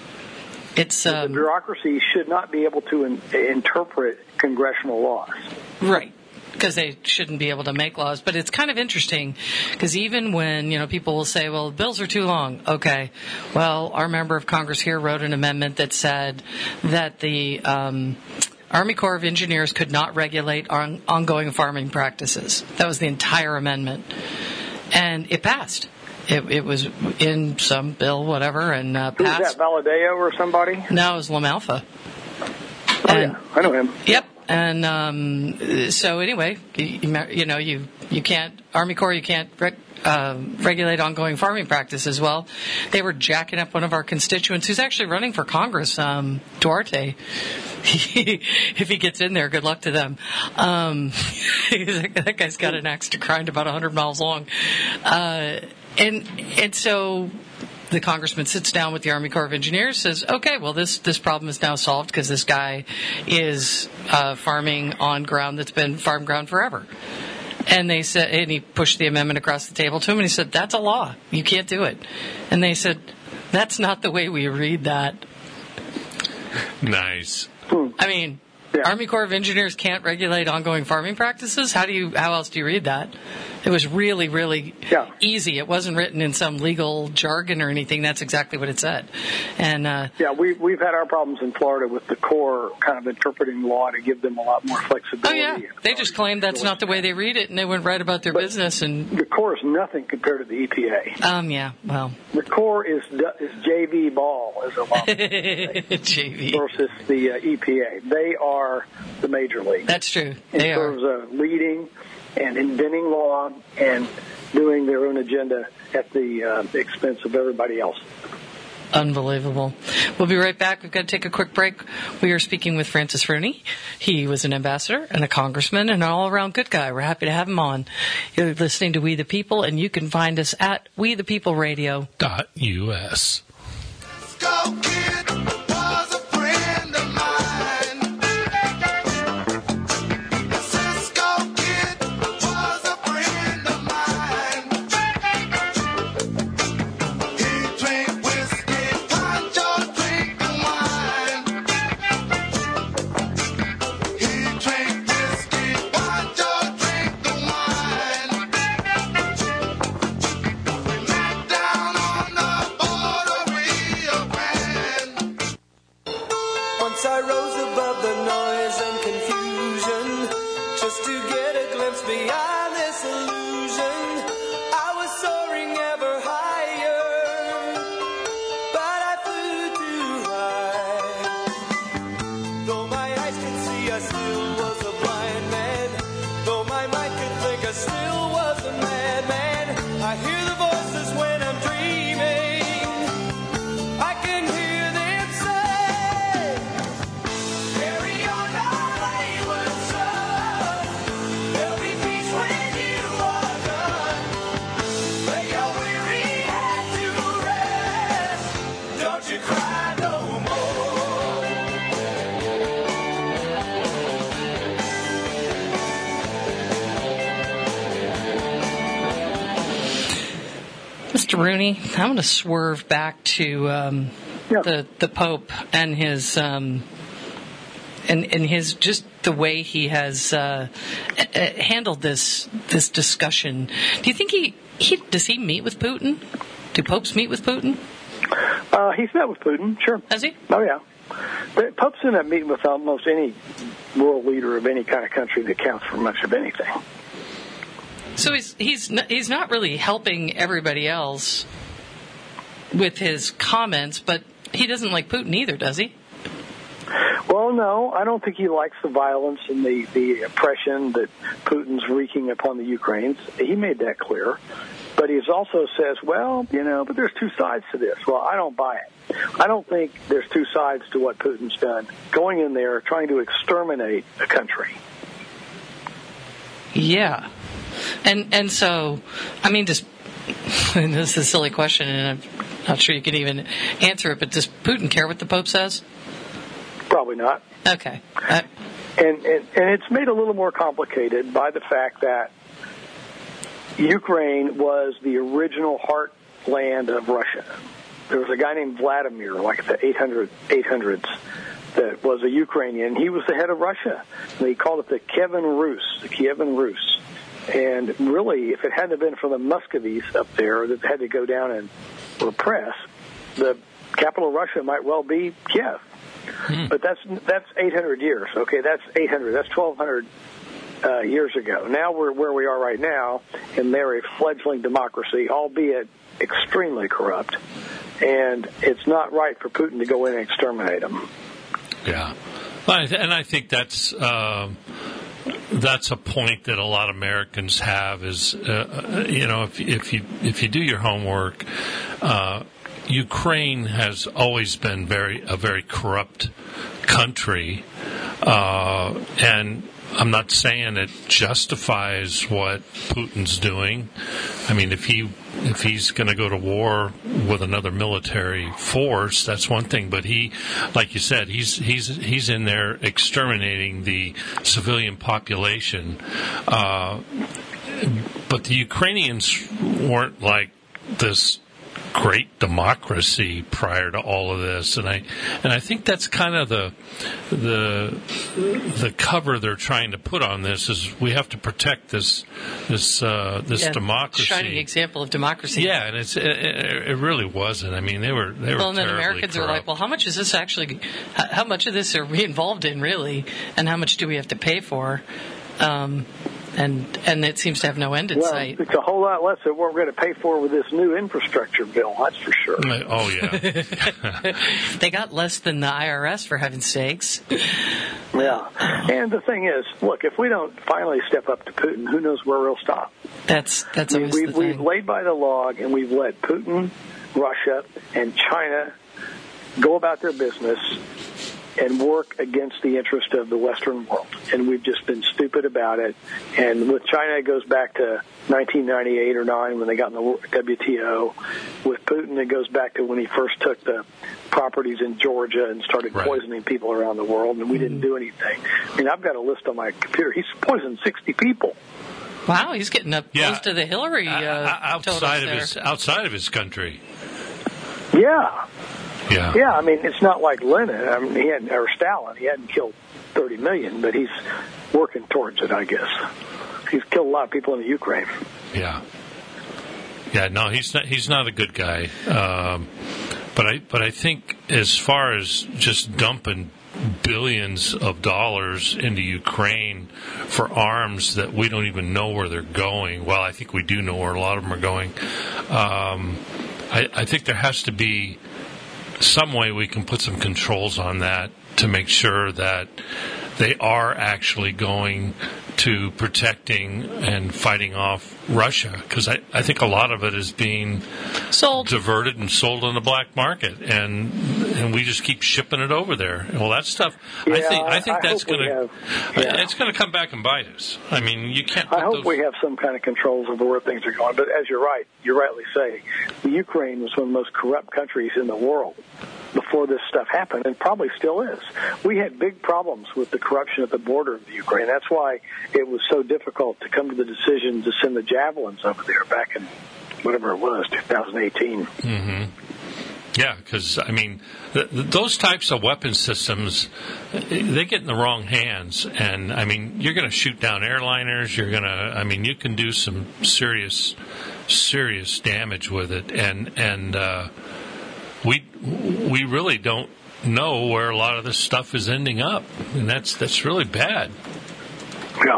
The bureaucracy should not be able to interpret congressional laws. Right. Because they shouldn't be able to make laws. But it's kind of interesting because even when, people will say, well, bills are too long. Okay. Well, our member of Congress here wrote an amendment that said that the Army Corps of Engineers could not regulate ongoing farming practices. That was the entire amendment. And it passed. It was in some bill, whatever, and passed. Who was that, Valadeo or somebody? No, it was LaMalfa. Yeah, I know him. Yep. And so anyway, you can't, Army Corps, you can't regulate ongoing farming practices. Well, they were jacking up one of our constituents who's actually running for Congress, Duarte. If he gets in there, good luck to them. That guy's got an axe to grind about 100 miles long. And so the congressman sits down with the Army Corps of Engineers, says, okay, well, this problem is now solved because this guy is farming on ground that's been farm ground forever. And they said, and he pushed the amendment across the table to him, and he said, that's a law. You can't do it. And they said, that's not the way we read that. Nice. I mean, Army Corps of Engineers can't regulate ongoing farming practices? How else do you read that? It was really, really easy. It wasn't written in some legal jargon or anything. That's exactly what it said. And we've had our problems in Florida with the Corps kind of interpreting law to give them a lot more flexibility. Oh, yeah. They just claimed that's not the way they read it, and they went right about their business. And the Corps is nothing compared to the EPA. Yeah, well. The Corps is JV ball, as a law JV. versus the EPA. They are the major league. That's true. In terms of leading and inventing law and doing their own agenda at the expense of everybody else. Unbelievable. We'll be right back. We've got to take a quick break. We are speaking with Francis Rooney. He was an ambassador and a congressman and an all-around good guy. We're happy to have him on. You're listening to We the People, and you can find us at WeThePeopleRadio.us. Let's go, kid. Was a friend of mine. Though my Mr. Rooney, I'm going to swerve back to the Pope and his and his just the way he has handled this discussion. Do you think does he meet with Putin? Do popes meet with Putin? He's met with Putin, sure. Has he? Oh yeah. But popes end up meeting with almost any world leader of any kind of country that counts for much of anything. So he's not really helping everybody else with his comments, but he doesn't like Putin either, does he? Well, no, I don't think he likes the violence and the oppression that Putin's wreaking upon the Ukrainians. He made that clear. But he also says, well, but there's two sides to this. Well, I don't buy it. I don't think there's two sides to what Putin's done, going in there trying to exterminate a country. Yeah. And so, I mean, this is a silly question, and I'm not sure you can even answer it, but does Putin care what the Pope says? Probably not. Okay. And it's made a little more complicated by the fact that Ukraine was the original heartland of Russia. There was a guy named Vladimir, like the 800s, that was a Ukrainian. He was the head of Russia. And he called it the Kievan Rus. And really, if it hadn't been for the Muscovites up there that had to go down and repress, the capital of Russia might well be Kiev. But that's 800 years. Okay, that's 800. That's 1,200 years ago. Now we're where we are right now, and they're a fledgling democracy, albeit extremely corrupt. And it's not right for Putin to go in and exterminate them. Yeah, and I think that's a point that a lot of Americans have is, if you do your homework, Ukraine has always been a very corrupt country, and I'm not saying it justifies what Putin's doing. I mean, if he's going to go to war with another military force, that's one thing. But he, like you said, he's in there exterminating the civilian population. But the Ukrainians weren't like this great democracy prior to all of this, and I think that's kind of the cover they're trying to put on this is we have to protect this democracy. Shining example of democracy. Yeah, and it really wasn't. I mean, they were. Well, and then Americans corrupt. are like, well, how much is this actually? How much of this are we involved in really, and how much do we have to pay for? And it seems to have no end in sight. It's a whole lot less than what we're going to pay for with this new infrastructure bill, that's for sure. Oh, yeah. They got less than the IRS, for heaven's sakes. Yeah. And the thing is, look, if we don't finally step up to Putin, who knows where we'll stop? That's always the thing. We've laid by the log, and we've let Putin, Russia, and China go about their business and work against the interest of the Western world. And we've just been stupid about it. And with China, it goes back to 1998 or 9 when they got in the WTO. With Putin, it goes back to when he first took the properties in Georgia and started poisoning people around the world, and we didn't do anything. I mean, I've got a list on my computer. He's poisoned 60 people. Wow, he's getting up close to the Hillary outside of his country. Yeah. Yeah. Yeah, I mean, it's not like Lenin. I mean, or Stalin. He hadn't killed 30 million, but he's working towards it, I guess. He's killed a lot of people in the Ukraine. Yeah. Yeah, no, he's not a good guy. But I think as far as just dumping billions of dollars into Ukraine for arms that we don't even know where they're going. Well, I think we do know where a lot of them are going. I think there has to be some way we can put some controls on that to make sure that they are actually going to protecting and fighting off Russia, because I think a lot of it is being diverted and sold on the black market, and we just keep shipping it over there. Well, that stuff, yeah, I think that's going to it's going to come back and bite us. I mean, you can't. I hope we have some kind of controls over where things are going. But as you rightly say, the Ukraine was one of the most corrupt countries in the world before this stuff happened, and probably still is. We had big problems with the corruption at the border of the Ukraine. That's why it was so difficult to come to the decision to send the javelins over there back in whatever it was, 2018. Yeah, because, I mean, those types of weapon systems, they get in the wrong hands. And, I mean, you're going to shoot down airliners. You're going to, I mean, you can do some serious damage with it. And we really don't know where a lot of this stuff is ending up. And that's really bad. Yeah.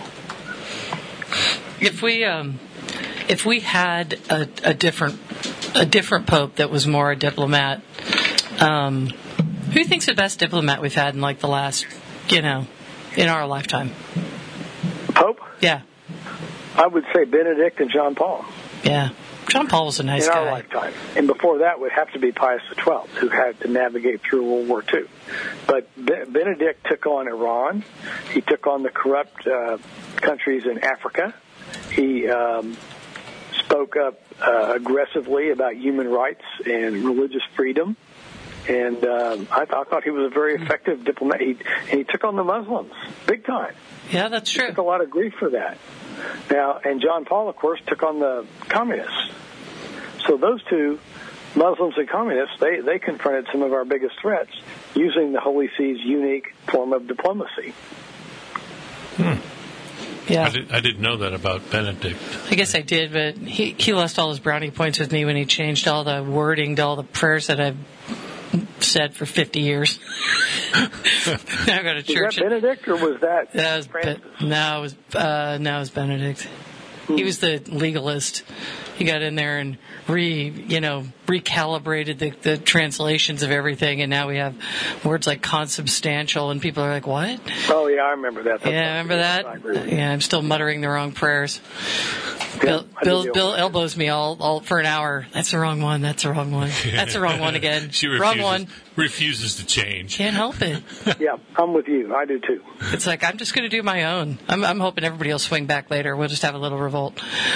If we had a different pope that was more a diplomat, who do you think's the best diplomat we've had in like the last, in our lifetime? Pope? Yeah. I would say Benedict and John Paul. Yeah. John Paul was a nice guy. In our lifetime. And before that would have to be Pius XII, who had to navigate through World War II. But Benedict took on Iran. He took on the corrupt countries in Africa. He spoke up aggressively about human rights and religious freedom. And I thought he was a very effective diplomat. He took on the Muslims big time. Yeah, that's true. He took a lot of grief for that. Now, and John Paul, of course, took on the communists. So those two, Muslims and communists, they confronted some of our biggest threats using the Holy See's unique form of diplomacy. Yeah. I didn't know that about Benedict. I guess I did, but he lost all his brownie points with me when he changed all the wording to all the prayers that I've said for 50 years. I go to church. Was that Benedict or was that? No, it was Benedict. He was the legalist. He got in there and recalibrated the translations of everything, and now we have words like consubstantial, and people are like, "What?" Oh yeah, I remember that. Remember that? Yeah, I'm still muttering the wrong prayers. Yeah, Bill elbows me all for an hour. That's the wrong one. That's the wrong one. That's the wrong one again. She wrong one. Refuses to change. Can't help it. Yeah, I'm with you. I do too. It's like I'm just going to do my own. I'm hoping everybody will swing back later. We'll just have a little revolt.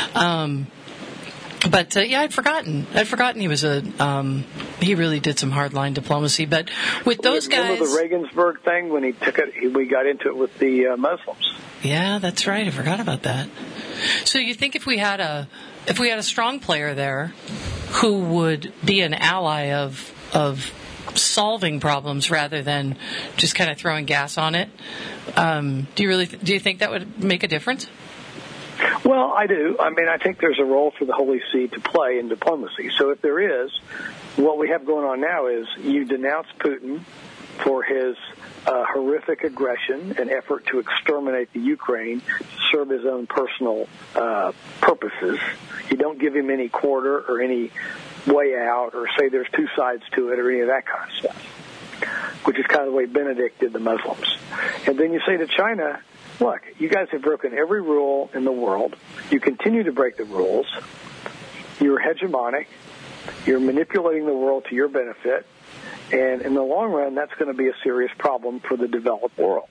But I'd forgotten. He was he really did some hardline diplomacy. But with those guys, remember the Regensburg thing when he took it? We got into it with the Muslims. Yeah, that's right. I forgot about that. So you think if we had a strong player there who would be an ally of solving problems rather than just kind of throwing gas on it, do you think that would make a difference? Well, I do. I mean, I think there's a role for the Holy See to play in diplomacy. So if there is, what we have going on now is you denounce Putin for his horrific aggression and effort to exterminate the Ukraine to serve his own personal purposes. You don't give him any quarter or any way out or say there's two sides to it or any of that kind of stuff, which is kind of the way Benedict did the Muslims. And then you say to China, look, you guys have broken every rule in the world. You continue to break the rules. You're hegemonic. You're manipulating the world to your benefit. And in the long run, that's going to be a serious problem for the developed world.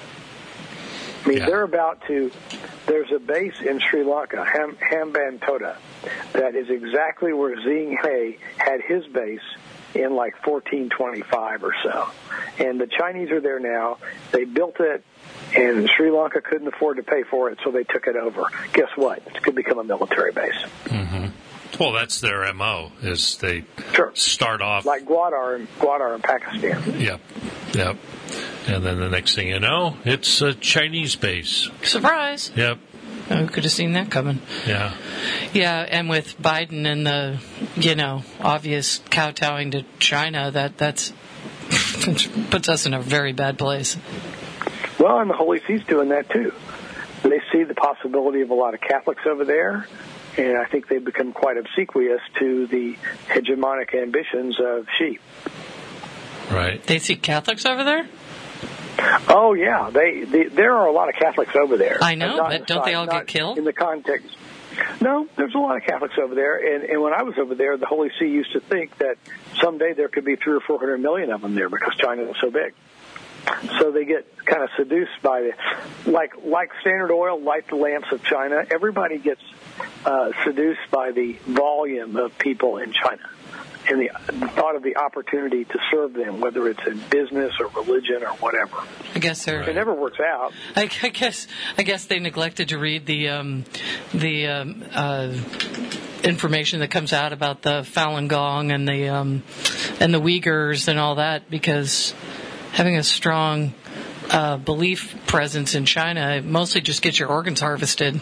I mean, there's a base in Sri Lanka, Hambantota, that is exactly where Zheng He had his base in like 1425 or so. And the Chinese are there now. They built it, and Sri Lanka couldn't afford to pay for it, so they took it over. Guess what? It could become a military base. Mm-hmm. Well, that's their MO, is they start off... like Gwadar in Pakistan. Yep. And then the next thing you know, it's a Chinese base. Surprise! Yep. Who could have seen that coming? Yeah. Yeah, and with Biden and the, obvious kowtowing to China, that's puts us in a very bad place. Well, and the Holy See's doing that too. They see the possibility of a lot of Catholics over there, and I think they've become quite obsequious to the hegemonic ambitions of Xi. Right. They see Catholics over there? Oh, yeah. There are a lot of Catholics over there. I know, but don't they all get killed? In the context. No, there's a lot of Catholics over there. And when I was over there, the Holy See used to think that someday there could be 300 or 400 million of them there because China is so big. So they get kind of seduced by like Standard Oil, light the lamps of China. Everybody gets seduced by the volume of people in China and the thought of the opportunity to serve them, whether it's in business or religion or whatever. I guess it never works out. I guess they neglected to read the information that comes out about the Falun Gong and the Uyghurs and all that, because having a strong belief presence in China mostly just gets your organs harvested.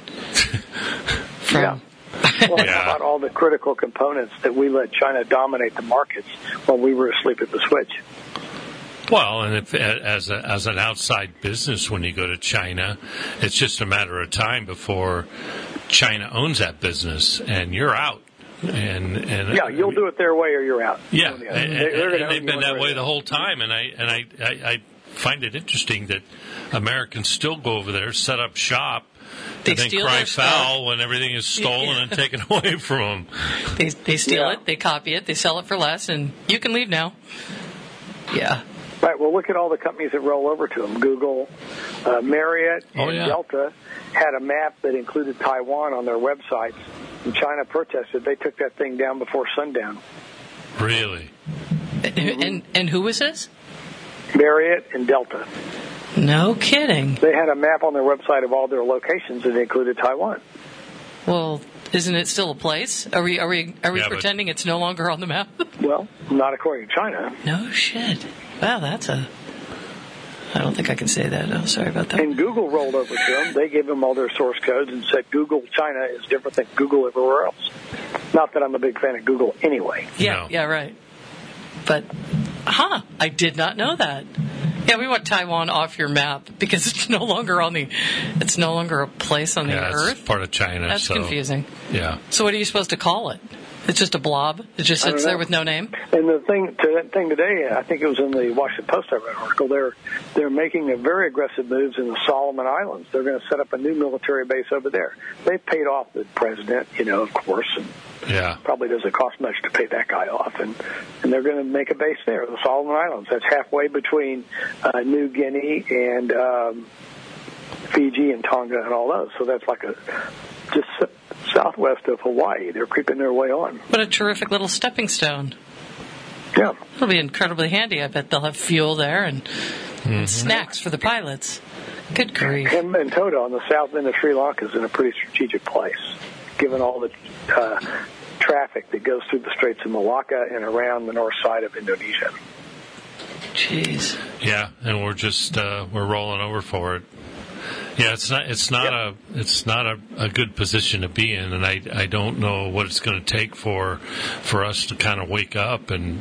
Yeah. Well, how about all the critical components that we let China dominate the markets while we were asleep at the switch? Well, and if, as an outside business, when you go to China, it's just a matter of time before China owns that business and you're out. And yeah, you'll do it their way or you're out. Yeah, and they've been that way the whole time. And I find it interesting that Americans still go over there, set up shop, and then cry foul when everything is stolen and taken away from them. They steal it, they copy it, they sell it for less, and you can leave now. Yeah. Right. Well, look at all the companies that roll over to them. Google, Marriott, and Delta had a map that included Taiwan on their websites. And China protested. They took that thing down before sundown. Really? And who was this? Marriott and Delta. No kidding. They had a map on their website of all their locations, and it included Taiwan. Well, isn't it still a place? Are we pretending it's no longer on the map? Well, not according to China. No shit. Wow, I don't think I can say that. Oh, sorry about that. And Google rolled over to them. They gave them all their source codes and said Google China is different than Google everywhere else. Not that I'm a big fan of Google anyway. Yeah, right. But, I did not know that. Yeah, we want Taiwan off your map because it's no longer a place on the earth. It's part of China. That's confusing. Yeah. So what are you supposed to call it? It's just a blob. It just sits there with no name. And the thing today, I think it was in the Washington Post. I read an article. They're making a very aggressive moves in the Solomon Islands. They're going to set up a new military base over there. They paid off the president, of course, and probably doesn't cost much to pay that guy off. And they're going to make a base there, the Solomon Islands. That's halfway between New Guinea and Fiji and Tonga and all those. So that's like just southwest of Hawaii. They're creeping their way on. What a terrific little stepping stone. Yeah. It'll be incredibly handy. I bet they'll have fuel there and snacks for the pilots. Good grief. And Tota on the south end of Sri Lanka is in a pretty strategic place, given all the traffic that goes through the Straits of Malacca and around the north side of Indonesia. Jeez. Yeah, and we're just we're rolling over for it. Yeah, it's not a good position to be in, and I don't know what it's going to take for us to kind of wake up and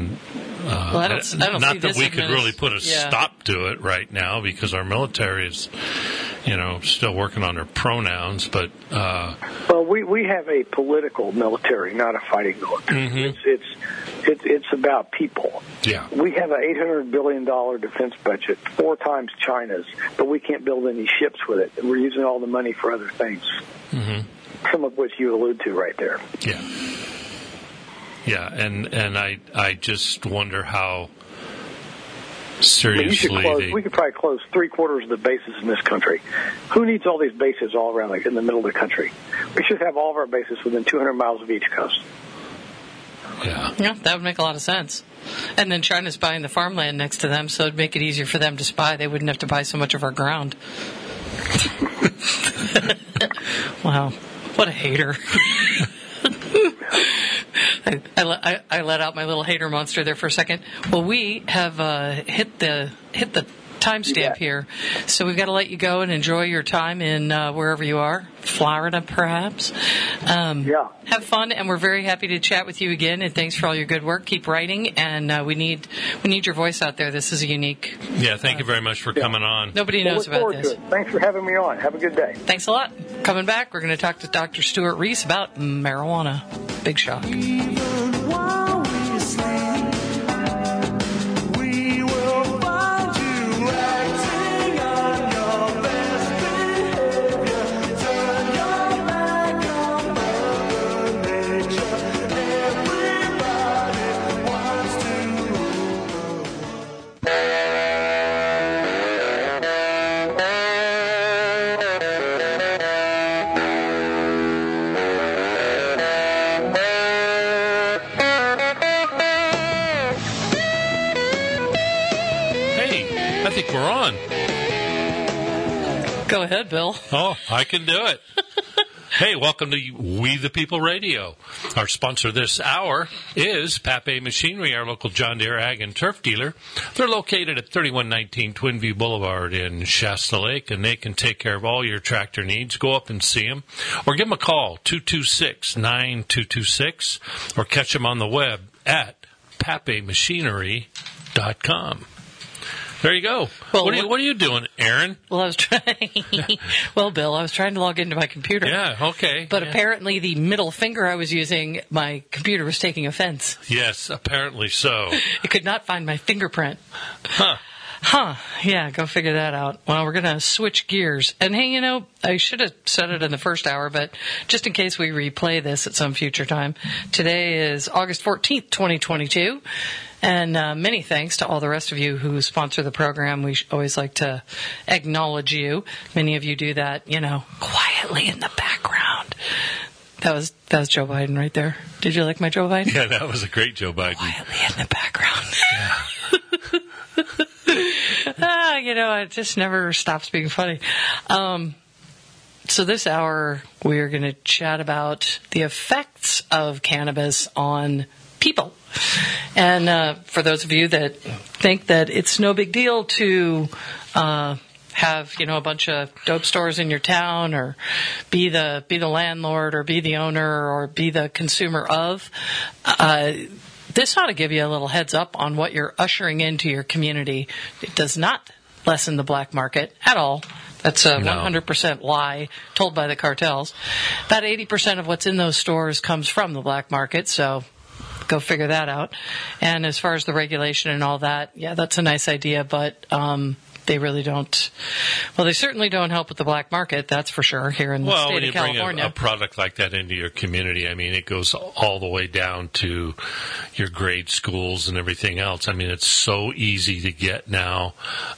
I don't not that we could really put a stop to it right now because our military is still working on their pronouns, but well, we have a political military, not a fighting military. It's about people. Yeah. We have an $800 billion defense budget, 4 times China's, but we can't build any ships with it. We're using all the money for other things, some of which you allude to right there. Yeah. Yeah, and I just wonder how seriously we could probably close 3/4 of the bases in this country. Who needs all these bases all around, like in the middle of the country? We should have all of our bases within 200 miles of each coast. Yeah, that would make a lot of sense. And then China's buying the farmland next to them, so it'd make it easier for them to spy. They wouldn't have to buy so much of our ground. Wow, what a hater. I let out my little hater monster there for a second. Well, we have hit the timestamp here, so we've got to let you go and enjoy your time in wherever you are, Florida perhaps. Have fun, and we're very happy to chat with you again. And thanks for all your good work. Keep writing, and we need your voice out there. This is a unique. Yeah, thank you very much for coming on. Nobody knows about this. Thanks for having me on. Have a good day. Thanks a lot. Coming back, we're going to talk to Dr. Stuart Reese about marijuana. Big shock. We're on. Go ahead, Bill. Oh, I can do it. Hey, welcome to We the People Radio. Our sponsor this hour is Pape Machinery, our local John Deere Ag and Turf dealer. They're located at 3119 Twin View Boulevard in Shasta Lake, and they can take care of all your tractor needs. Go up and see them, or give them a call, 226-9226, or catch them on the web at papemachinery.com. There you go. Well, what are you doing, Aaron? Well, I was trying. Well, Bill, I was trying to log into my computer. Yeah, okay. But apparently, the middle finger I was using, my computer was taking offense. Yes, apparently so. It could not find my fingerprint. Huh. Yeah, go figure that out. Well, we're going to switch gears. And hey, I should have said it in the first hour, but just in case we replay this at some future time, today is August 14th, 2022. And many thanks to all the rest of you who sponsor the program. We always like to acknowledge you. Many of you do that, quietly in the background. That was Joe Biden right there. Did you like my Joe Biden? Yeah, that was a great Joe Biden. Quietly in the background. Yeah. It just never stops being funny. So this hour, we are going to chat about the effects of cannabis on people. And for those of you that think that it's no big deal to have a bunch of dope stores in your town, or be the landlord, or be the owner, or be the consumer of, this ought to give you a little heads up on what you're ushering into your community. It does not lessen the black market at all. That's a 100% lie told by the cartels. About 80% of what's in those stores comes from the black market, so go figure that out. And as far as the regulation and all that, yeah, that's a nice idea, but they really don't. Well, they certainly don't help with the black market, that's for sure, here in the state of California. When you bring a product like that into your community, I mean, it goes all the way down to your grade schools and everything else. I mean, it's so easy to get now.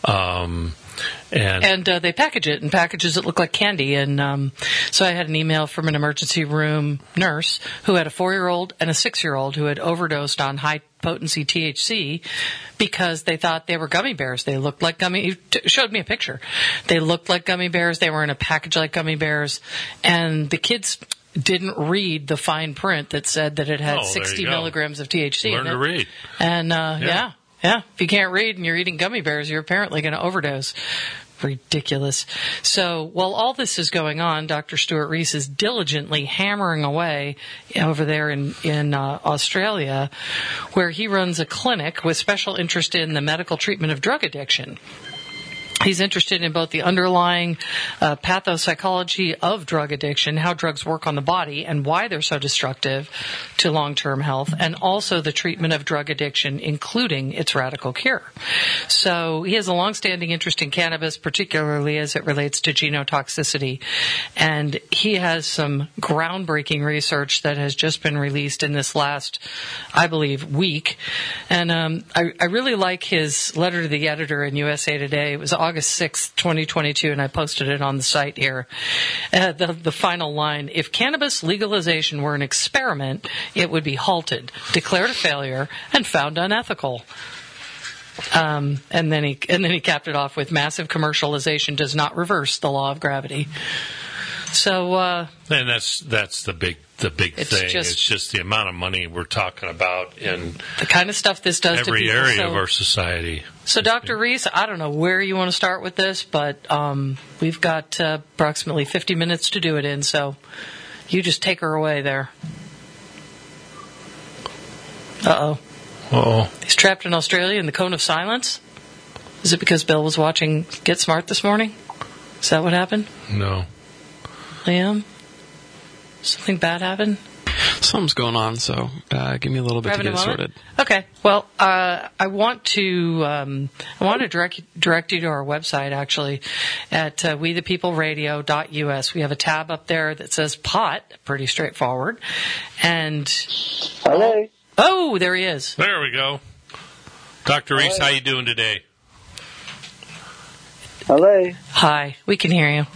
And they package it in packages that look like candy. And so I had an email from an emergency room nurse who had a 4-year-old and a 6-year-old who had overdosed on high-potency THC because they thought they were gummy bears. They looked like he showed me a picture. They looked like gummy bears. They were in a package like gummy bears. And the kids didn't read the fine print that said that it had 60 milligrams of THC Learn in it. to read. And, yeah. If you can't read and you're eating gummy bears, you're apparently going to overdose. Ridiculous. So while all this is going on, Dr. Stuart Reese is diligently hammering away over there in Australia, where he runs a clinic with special interest in the medical treatment of drug addiction. He's interested in both the underlying pathopsychology of drug addiction, how drugs work on the body, and why they're so destructive to long-term health, and also the treatment of drug addiction, including its radical cure. So he has a long-standing interest in cannabis, particularly as it relates to genotoxicity. And he has some groundbreaking research that has just been released in this last, I believe, week. And I really like his letter to the editor in USA Today. It was August 6th, 2022, and I posted it on the site here. The final line: if cannabis legalization were an experiment, it would be halted, declared a failure, and found unethical. And then he capped it off with massive commercialization does not reverse the law of gravity. So, and that's the big thing. It's just the amount of money we're talking about in the kind of stuff this does every to people. area of our society. So, Dr. Reese, I don't know where you want to start with this, but we've got approximately 50 minutes to do it in, so you just take her away there. Uh-oh. He's trapped in Australia in the cone of silence? Is it because Bill was watching Get Smart this morning? Is that what happened? No. Liam? Something bad happened? Something's going on, so give me a little bit to get it sorted. Okay. Well, I want to direct you to our website, actually, at wethepeopleradio.us. We have a tab up there that says pot, pretty straightforward. And Hello. Oh, there he is. There we go. Dr. Reese, how you doing today? Hello. Hi. We can hear you.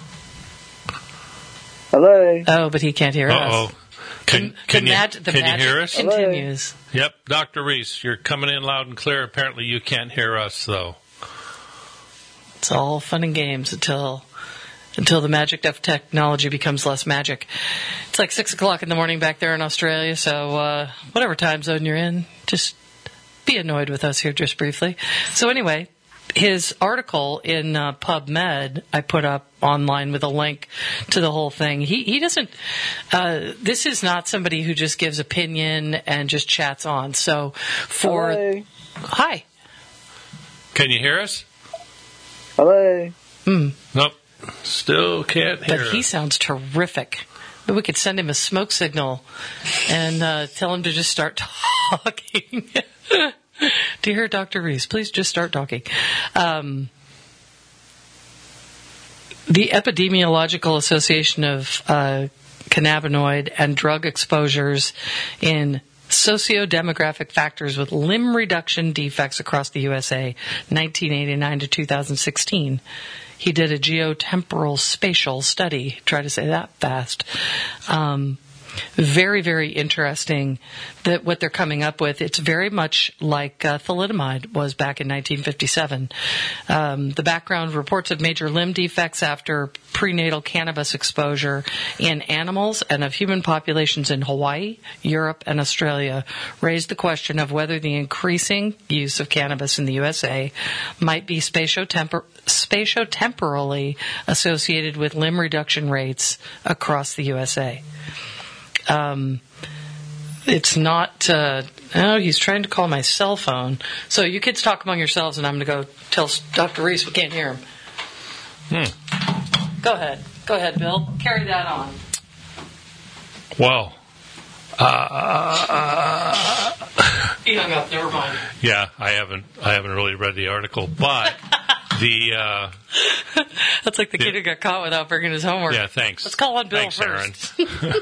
Hello. Oh, but he can't hear us. Uh-oh. Can you hear us? Continues. Yep. Dr. Reese, you're coming in loud and clear. Apparently you can't hear us, though. It's all fun and games until until the magic of technology becomes less magic. It's like 6 o'clock in the morning back there in Australia, so whatever time zone you're in, just be annoyed with us here just briefly. So anyway, his article in PubMed, I put up online with a link to the whole thing. He doesn't, this is not somebody who just gives opinion and just chats on. So for... Hello. Hi. Can you hear us? Hello. Nope. Still can't hear But he us. sounds terrific. But we could send him a smoke signal and tell him to just start talking. Dear Dr. Reese, please just start talking. The Epidemiological Association of Cannabinoid and Drug Exposures in Socio-Demographic Factors with Limb Reduction Defects Across the USA, 1989 to 2016. He did a geotemporal spatial study. Try to say that fast. Very, very interesting that what they're coming up with. It's very much like thalidomide was back in 1957. The background reports of major limb defects after prenatal cannabis exposure in animals and of human populations in Hawaii, Europe, and Australia raised the question of whether the increasing use of cannabis in the USA might be spatiotemporally associated with limb reduction rates across the USA. It's not, he's trying to call my cell phone. So you kids talk among yourselves and I'm going to go tell Dr. Reese we can't hear him. Go ahead, Bill. Carry that on. Well, He hung up, never mind. yeah, I haven't really read the article, but the, That's like the kid who got caught without bringing his homework. yeah, thanks. Let's call on Bill Thanks, first. Aaron.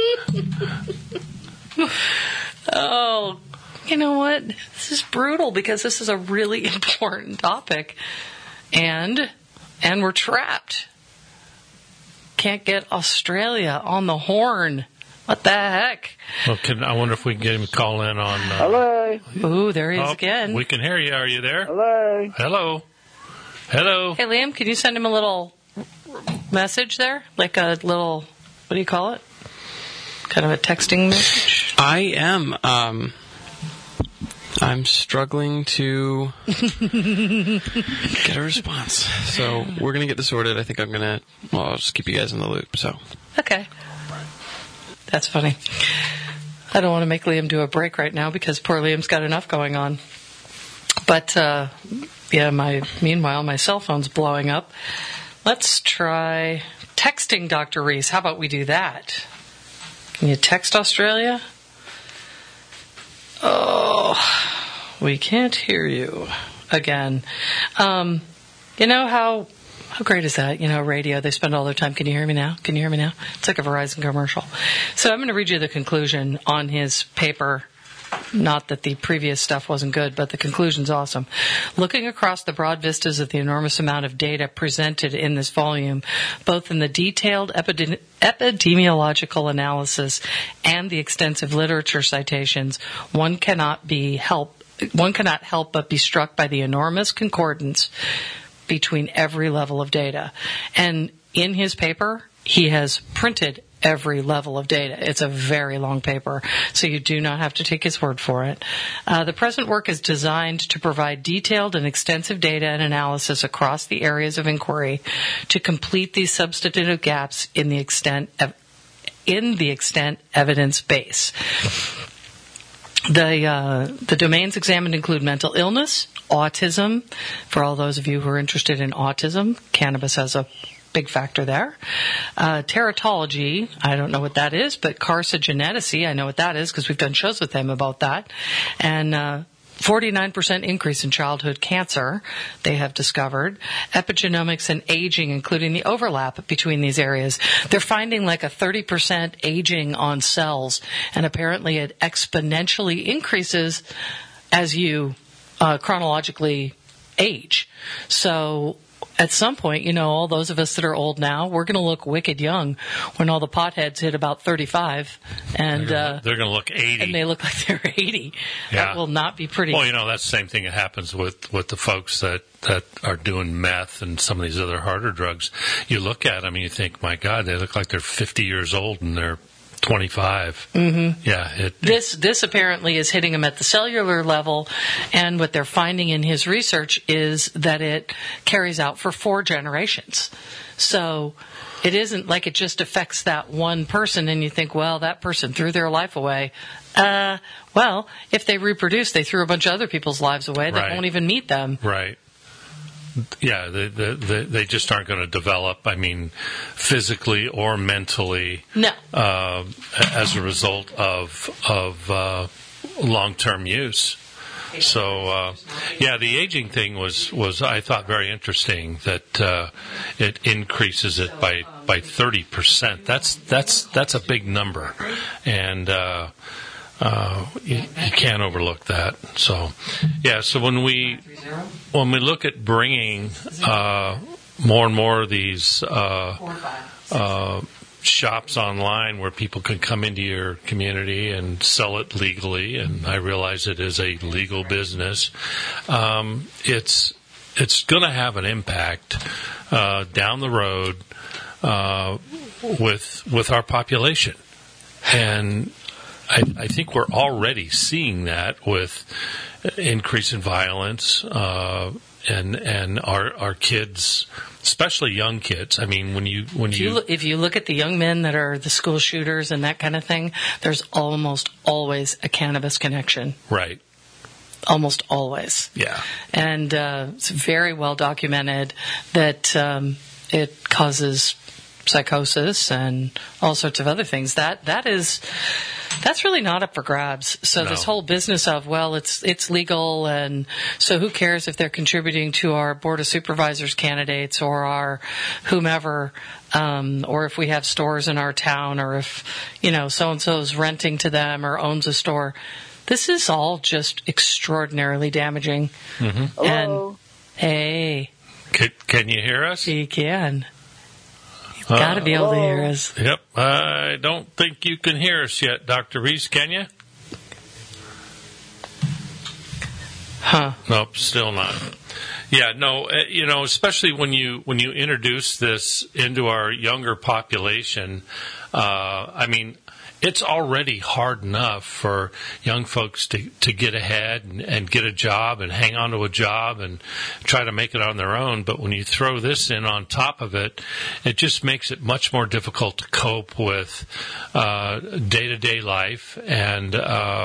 Oh, you know what? This is brutal because this is a really important topic. And we're trapped. Can't get Australia on the horn. What the heck? Well, I wonder if we can get him to call in on... Hello. Ooh, there he is again. We can hear you. Are you there? Hello. Hello. Hello. Hey, Liam, can you send him a little message there? Like a little, what do you call it? Kind of a texting message? I am. I'm struggling to get a response. So we're going to get this sorted. I think I'll just keep you guys in the loop. So Okay. That's funny. I don't want to make Liam do a break right now because poor Liam's got enough going on. But, meanwhile, my cell phone's blowing up. Let's try texting Dr. Reese. How about we do that? Can you text Australia? Oh, we can't hear you again. You know how great is that? You know, radio, they spend all their time. Can you hear me now? Can you hear me now? It's like a Verizon commercial. So I'm going to read you the conclusion on his paper. Not that the previous stuff wasn't good, but the conclusion's awesome. Looking across the broad vistas of the enormous amount of data presented in this volume, both in the detailed epidemiological analysis and the extensive literature citations, one cannot help but be struck by the enormous concordance between every level of data. And in his paper, he has printed every level of data. It's a very long paper, so you do not have to take his word for it. The present work is designed to provide detailed and extensive data and analysis across the areas of inquiry to complete these substantive gaps in the extent evidence base. The domains examined include mental illness, autism. For all those of you who are interested in autism, cannabis has a big factor there. Teratology, I don't know what that is, but carcinogenicity, I know what that is because we've done shows with them about that. And 49% increase in childhood cancer, they have discovered. Epigenomics and aging, including the overlap between these areas. They're finding like a 30% aging on cells, and apparently it exponentially increases as you chronologically age. So at some point, all those of us that are old now, we're going to look wicked young when all the potheads hit about 35, and they're going to look 80, and they look like they're 80. Yeah. That will not be pretty. Well, that's the same thing that happens with the folks that are doing meth and some of these other harder drugs. You look at them and you think, my God, they look like they're 50 years old and they're 25. Mm-hmm. Yeah. This apparently is hitting them at the cellular level, and what they're finding in his research is that it carries out for 4 generations. So it isn't like it just affects that one person and you think, well, that person threw their life away. Well, if they reproduce, they threw a bunch of other people's lives away that Right. won't even meet them. Right. Yeah, they just aren't going to develop, physically or mentally. No. As a result of long-term use. So, the aging thing was I thought very interesting that it increases it by 30%. That's a big number, and you can't overlook that. So, so when we look at bringing more and more of these shops online where people can come into your community and sell it legally, and I realize it is a legal business, it's going to have an impact down the road with our population. And I think we're already seeing that with increase in violence and our kids, especially young kids. If you look at the young men that are the school shooters and that kind of thing, there's almost always a cannabis connection. Right. Almost always. Yeah. And it's very well documented that it causes psychosis and all sorts of other things. That's really not up for grabs. So this whole business of, it's legal, and so who cares if they're contributing to our Board of Supervisors candidates or our whomever, or if we have stores in our town, or if, so-and-so's renting to them or owns a store. This is all just extraordinarily damaging. Mm-hmm. Hello? And, hey. Can you hear us? You can. You've got to be able to hear us. Yep. I don't think you can hear us yet, Dr. Reese, can you? Huh. Nope, still not. Yeah, no, especially when you introduce this into our younger population, it's already hard enough for young folks to get ahead and get a job and hang on to a job and try to make it on their own. But when you throw this in on top of it, it just makes it much more difficult to cope with day-to-day life. And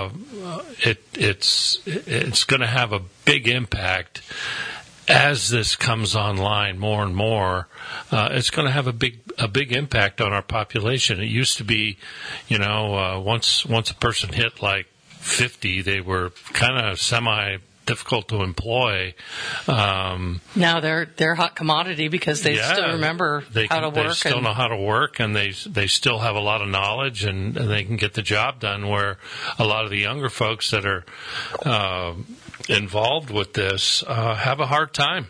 it's going to have a big impact as this comes online more and more. It's going to have a big impact on our population. It used to be, once a person hit like 50, they were kind of difficult to employ. Now they're hot commodity because they still remember how to work. They still know how to work, and they still have a lot of knowledge, and they can get the job done. Where a lot of the younger folks that are involved with this have a hard time,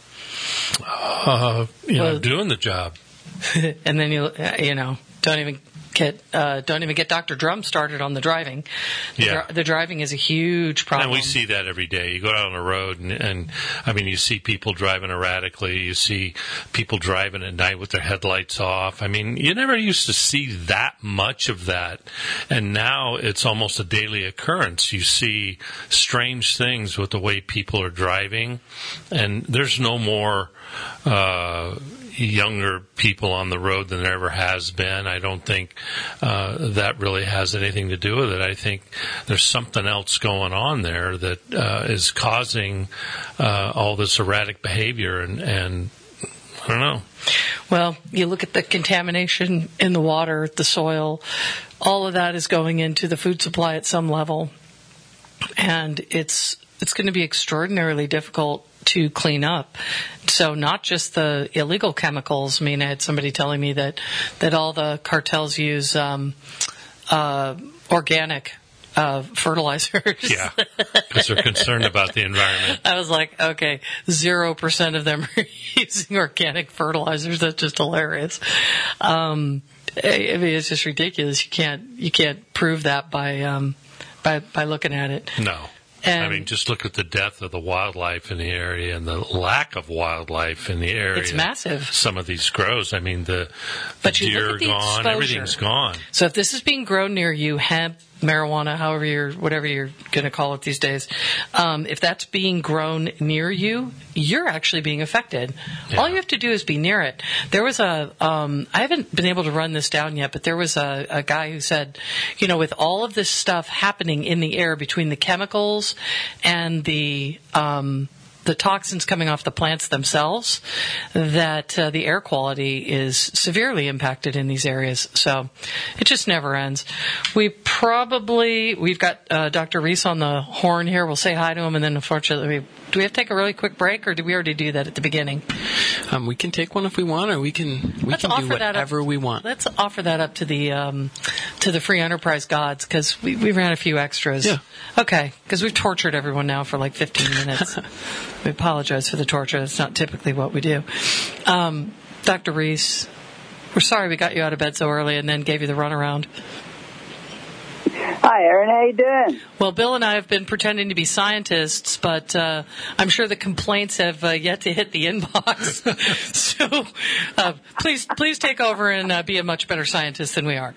doing the job. And then don't even get Dr. Drum started on the driving. The driving is a huge problem. And we see that every day. You go down the road and you see people driving erratically. You see people driving at night with their headlights off. You never used to see that much of that. And now it's almost a daily occurrence. You see strange things with the way people are driving. And there's no more younger people on the road than there ever has been. I don't think that really has anything to do with it. I think there's something else going on there that is causing all this erratic behavior, and I don't know. Well, you look at the contamination in the water, the soil, all of that is going into the food supply at some level, and it's going to be extraordinarily difficult to clean up. So not just the illegal chemicals. I had somebody telling me that all the cartels use organic fertilizers. Yeah, because they're concerned about the environment. I was like, okay, 0% of them are using organic fertilizers. That's just hilarious. I mean, it's just ridiculous. You can't prove that by looking at it. No. And I mean, just look at the death of the wildlife in the area and the lack of wildlife in the area. It's massive. Some of these grows. I mean, the deer are gone. Exposure. Everything's gone. So if this is being grown near you, hemp, marijuana, whatever you're going to call it these days, if that's being grown near you, you're actually being affected. Yeah. All you have to do is be near it. There was I haven't been able to run this down yet, but there was a guy who said, with all of this stuff happening in the air between the chemicals and the toxins coming off the plants themselves, that the air quality is severely impacted in these areas. So it just never ends. We've got Dr. Reese on the horn here. We'll say hi to him, and then unfortunately, do we have to take a really quick break, or did we already do that at the beginning? We can take one if we want, or we can do whatever we want. Let's offer that up to the free enterprise gods, because we ran a few extras. Yeah. Okay, because we've tortured everyone now for like 15 minutes. We apologize for the torture. It's not typically what we do. Dr. Reese, we're sorry we got you out of bed so early and then gave you the runaround. Hi, Aaron. How you doing? Well, Bill and I have been pretending to be scientists, but I'm sure the complaints have yet to hit the inbox. So please take over and be a much better scientist than we are.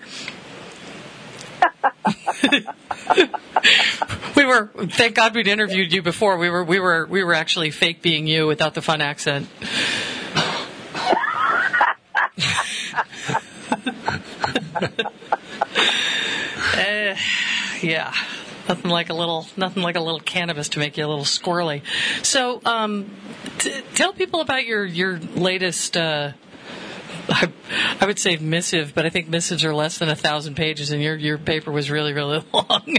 Thank God we'd interviewed you before. We were actually fake being you without the fun accent. Yeah. Nothing like a little cannabis to make you a little squirrely. So, tell people about your latest, I would say missive, but I think missives are less than 1,000 pages, and your paper was really, really long.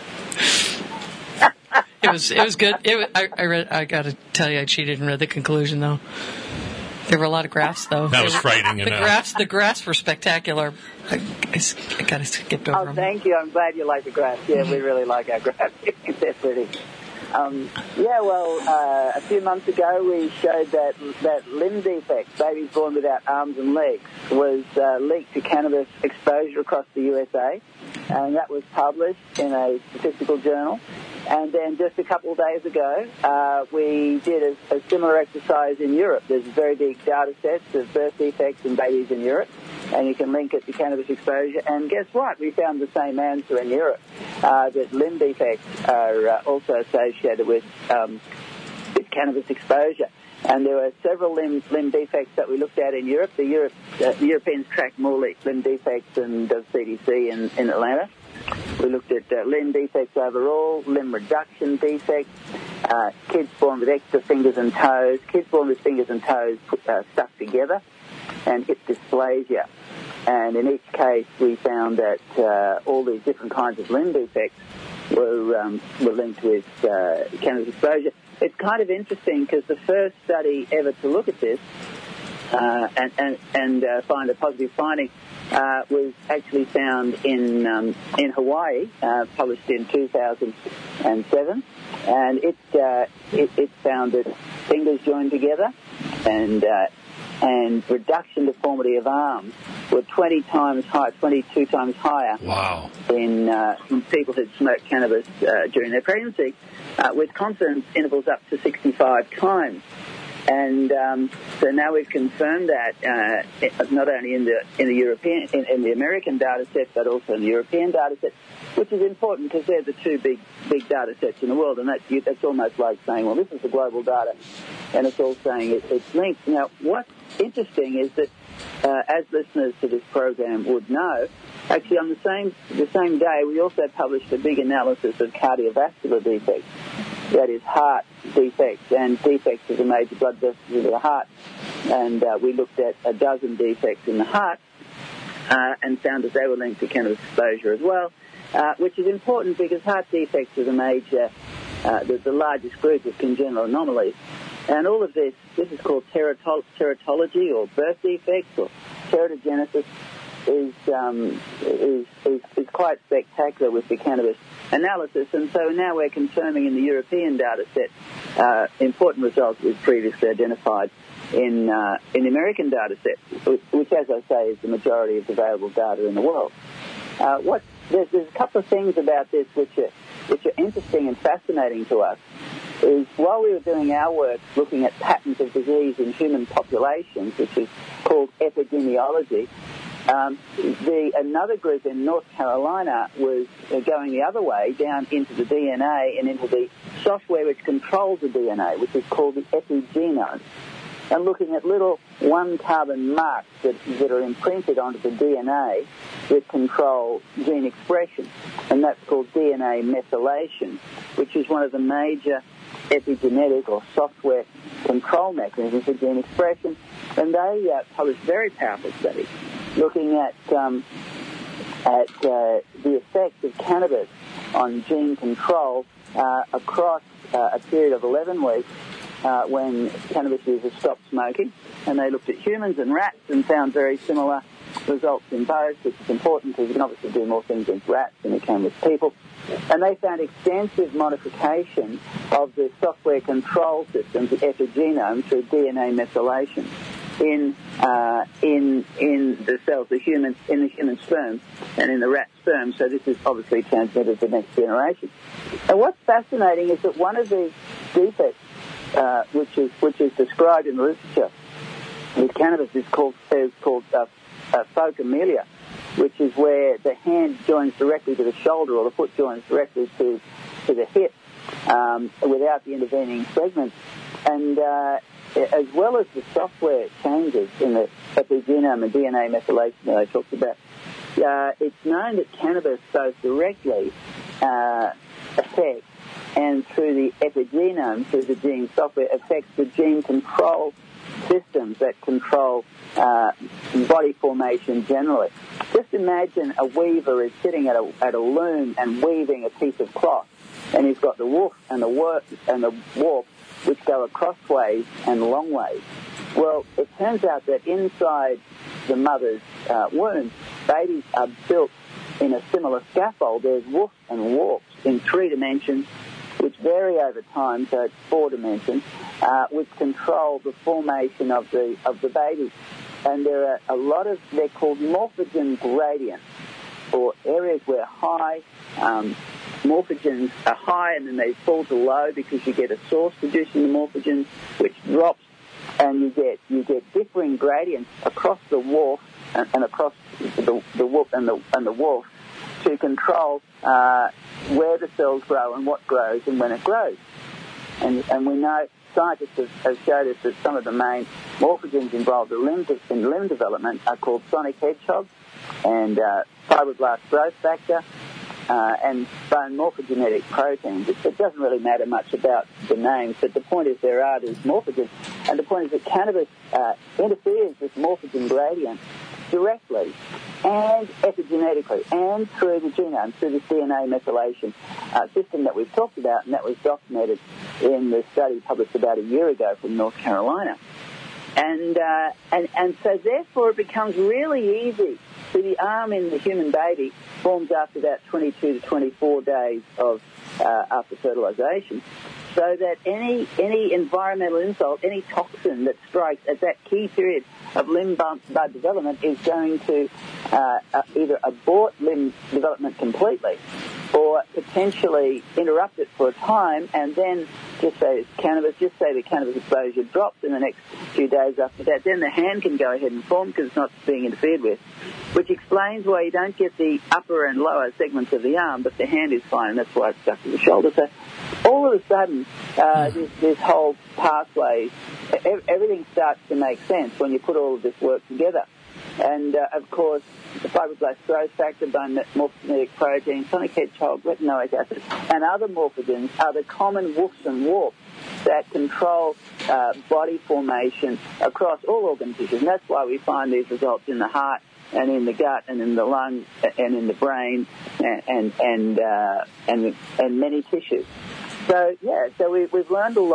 It was good. I got to tell you, I cheated and read the conclusion though. There were a lot of graphs though. That was frightening enough. The graphs were spectacular. I got to skip over them. Oh, thank you. I'm glad you like the graphs. Yeah, we really like our graphs. They're pretty. A few months ago we showed that limb defects, babies born without arms and legs, was linked to cannabis exposure across the USA, and that was published in a statistical journal. And then just a couple of days ago, we did a similar exercise in Europe. There's very big data sets of birth defects in babies in Europe, and you can link it to cannabis exposure. And guess what? We found the same answer in Europe, that limb defects are also associated with cannabis exposure. And there were several limb defects that we looked at in Europe. The Europeans track more limb defects than does CDC in Atlanta. We looked at limb defects overall, limb reduction defects, kids born with extra fingers and toes, kids born with fingers and toes stuck together, and hip dysplasia. And in each case, we found that all these different kinds of limb defects were linked with cannabis exposure. It's kind of interesting because the first study ever to look at this and find a positive finding was actually found in Hawaii, published in 2007, and it found that fingers joined together and reduction deformity of arms were 22 times higher. Wow. in people who'd smoked cannabis during their pregnancy, with confidence intervals up to 65 times. And so now we've confirmed that not only in the American data set, but also in the European data set, which is important because they're the two big data sets in the world, and that's almost like saying, well, this is the global data, and it's all saying it's linked. Now, what's interesting is that, as listeners to this program would know, actually on the same day, we also published a big analysis of cardiovascular defects. That is heart defects and defects of the major blood vessels in the heart. And we looked at a dozen defects in the heart and found that they were linked to cannabis exposure as well, which is important because heart defects are the largest group of congenital anomalies. And all of this is called teratology or birth defects or teratogenesis. is quite spectacular with the cannabis analysis, and so now we're confirming in the European data set important results we've previously identified in the American data set, which, as I say, is the majority of available data in the world. There's a couple of things about this which are interesting and fascinating to us. Is while we were doing our work looking at patterns of disease in human populations, which is called epidemiology, another group in North Carolina was going the other way, down into the DNA and into the software which controls the DNA, which is called the epigenome, and looking at little one-carbon marks that are imprinted onto the DNA that control gene expression, and that's called DNA methylation, which is one of the major epigenetic or software control mechanisms for gene expression. And they published very powerful studies looking at the effect of cannabis on gene control across a period of 11 weeks when cannabis users stopped smoking. And they looked at humans and rats and found very similar results in both, which is important because you can obviously do more things with rats than you can with people. And they found extensive modification of the software control systems, the epigenome, through DNA methylation in the cells, in the human sperm and in the rat sperm. So this is obviously transmitted to the next generation. And what's fascinating is that one of the defects, which is described in the literature with cannabis, is called phocomelia, which is where the hand joins directly to the shoulder or the foot joins directly to the hip without the intervening segments. And as well as the software changes in the epigenome and DNA methylation that I talked about, it's known that cannabis both directly affects and through the epigenome, through the gene software, affects the gene control systems that control body formation generally. Just imagine a weaver is sitting at a loom and weaving a piece of cloth, and he's got the woof and the warp which go acrossways and longways. Well, it turns out that inside the mother's womb, babies are built in a similar scaffold. There's woof and warps in 3 dimensions, which vary over time, so it's 4 dimensions, which control the formation of the baby. And there are a lot of, they're called morphogen gradients, or areas where high morphogens are high and then they fall to low because you get a source producing the morphogens, which drops, and you get differing gradients across the wharf and across the whoop and the wharf to control where the cells grow and what grows and when it grows. And we know, scientists have showed us that some of the main morphogens involved in limb development are called sonic hedgehog and fibroblast growth factor and bone morphogenetic proteins. It doesn't really matter much about the names, but the point is there are these morphogens, and the point is that cannabis interferes with morphogen gradients directly and epigenetically and through the genome, through this DNA methylation system that we've talked about, and that was documented in the study published about a year ago from North Carolina. And so therefore it becomes really easy. So the arm in the human baby forms after about 22 to 24 days of after fertilization, so that any environmental insult, any toxin that strikes at that key period of limb bud development is going to either abort limb development completely or potentially interrupt it for a time, and then just say the cannabis exposure drops in the next few days after that, then the hand can go ahead and form because it's not being interfered with, which explains why you don't get the upper and lower segments of the arm, but the hand is fine, and that's why it's stuck to the shoulder. So all of a sudden, this whole pathway, everything starts to make sense when you put all of this work together. And, of course, the fibroblast growth factor, bone morphogenetic protein, sonic hedgehog, retinoic acid, and other morphogens are the common woofs and warps that control body formation across all organ tissues. And that's why we find these results in the heart and in the gut and in the lung and in the brain and many tissues. So, yeah, so we've learned a lot.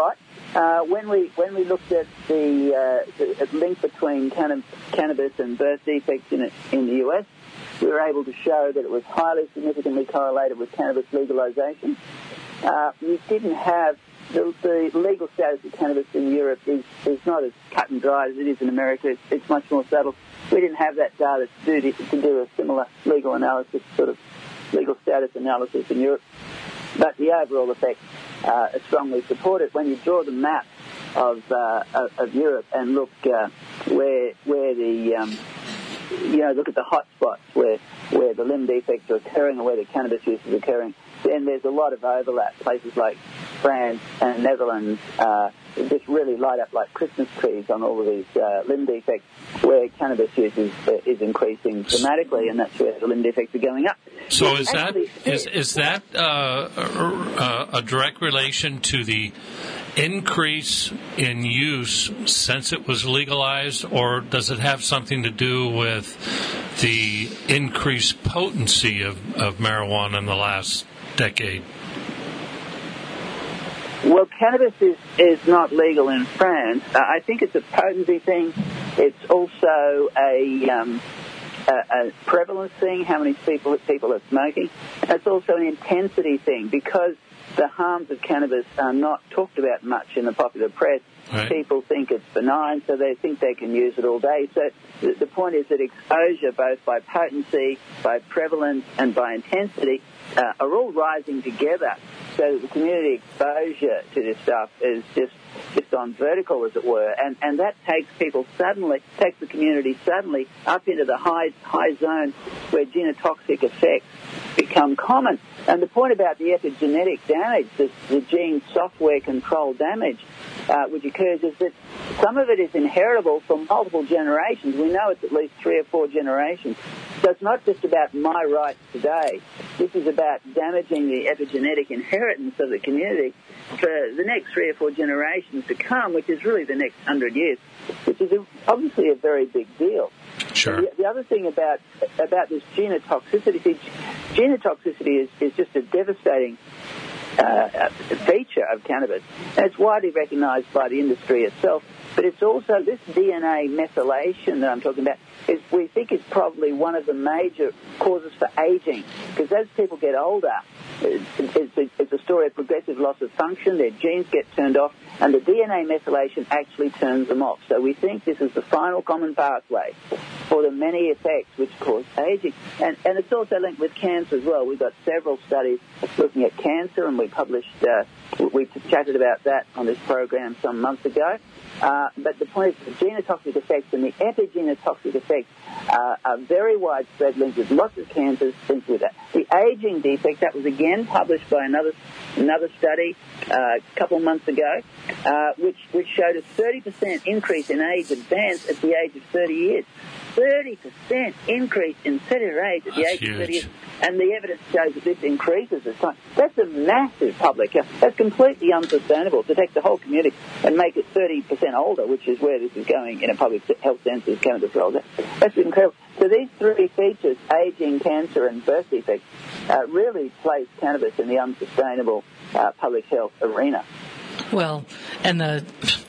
When we looked at the link between cannabis and birth defects in the US, we were able to show that it was highly significantly correlated with cannabis legalization. We didn't have the legal status of cannabis in Europe is not as cut and dry as it is in America. It's much more subtle. We didn't have that data to do a similar legal analysis, sort of legal status analysis in Europe. But the overall effects are strongly supported. When you draw the map of Europe and look where the look at the hot spots where the limb defects are occurring or where the cannabis use is occurring, then there's a lot of overlap. Places like France and Netherlands just really light up like Christmas trees on all of these limb defects, where cannabis use is increasing dramatically, and that's where the limb defects are going up. So is that a direct relation to the increase in use since it was legalized, or does it have something to do with the increased potency of marijuana in the last decade? Well, cannabis is not legal in France. I think it's a potency thing. It's also a prevalence thing, how many people are smoking. It's also an intensity thing, because the harms of cannabis are not talked about much in the popular press. Right. People think it's benign, so they think they can use it all day. So the point is that exposure, both by potency, by prevalence, and by intensity, are all rising together. So the community exposure to this stuff is just on vertical, as it were, and that takes the community suddenly up into the high zone where genotoxic effects become common. And the point about the epigenetic damage, the gene software control damage, which occurs, is that some of it is inheritable from multiple generations. We know it's at least 3 or 4 generations. So it's not just about my rights today. This is about damaging the epigenetic inheritance of the community for the next 3 or 4 generations to come, which is really the next 100 years, which is obviously a very big deal. Sure. The other thing about this genotoxicity, genotoxicity is just a devastating feature of cannabis, and it's widely recognized by the industry itself. But it's also this DNA methylation that I'm talking about we think is probably one of the major causes for aging, because as people get older, it's a story of progressive loss of function. Their genes get turned off, and the DNA methylation actually turns them off. So we think this is the final common pathway for the many effects which cause aging. And it's also linked with cancer as well. We've got several studies looking at cancer, and we chatted about that on this program some months ago. But the point is the genotoxic effects and the epigenotoxic effects are very widespread, linked with lots of cancers, linked with that. The aging defect, that was again published by another study a couple of months ago, which showed a 30% increase in age advance at the age of 30 years. 30% increase in cellular age at the age of 30 years. And the evidence shows that this increases as time. That's a massive public health. That's completely unsustainable to take the whole community and make it 30% older, which is where this is going in a public health sense as cannabis rolls out. That's incredible. So these 3 features, aging, cancer, and birth defects, really place cannabis in the unsustainable public health arena. Well, and the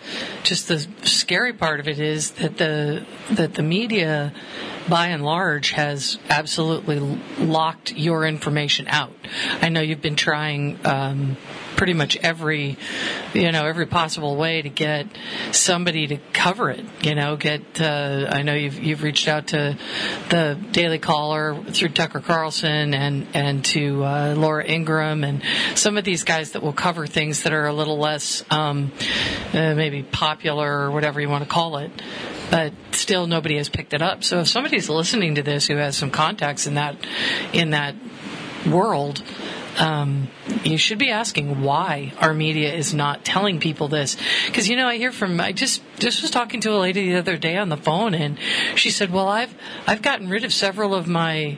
scary part of it is that the media, by and large, has absolutely locked your information out. I know you've been trying pretty much every possible way to get somebody to cover it. I know you've reached out to the Daily Caller through Tucker Carlson and to Laura Ingraham and some of these guys that will cover things that are a little less maybe popular or whatever you want to call it. But still, nobody has picked it up. So if somebody's listening to this who has some contacts in that world, you should be asking why our media is not telling people this. Because, I hear I just was talking to a lady the other day on the phone, and she said, well, I've gotten rid of several of my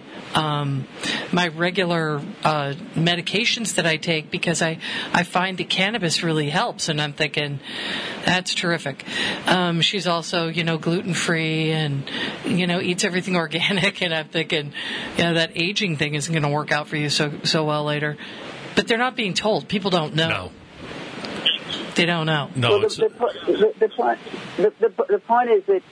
regular medications that I take because I find that cannabis really helps. And I'm thinking, that's terrific. She's also, gluten-free and, eats everything organic. And I'm thinking, that aging thing isn't going to work out for you so well later. But they're not being told. People don't know. They don't know. No, Well, the point is that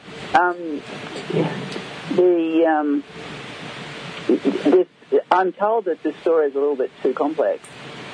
I'm told that the story is a little bit too complex.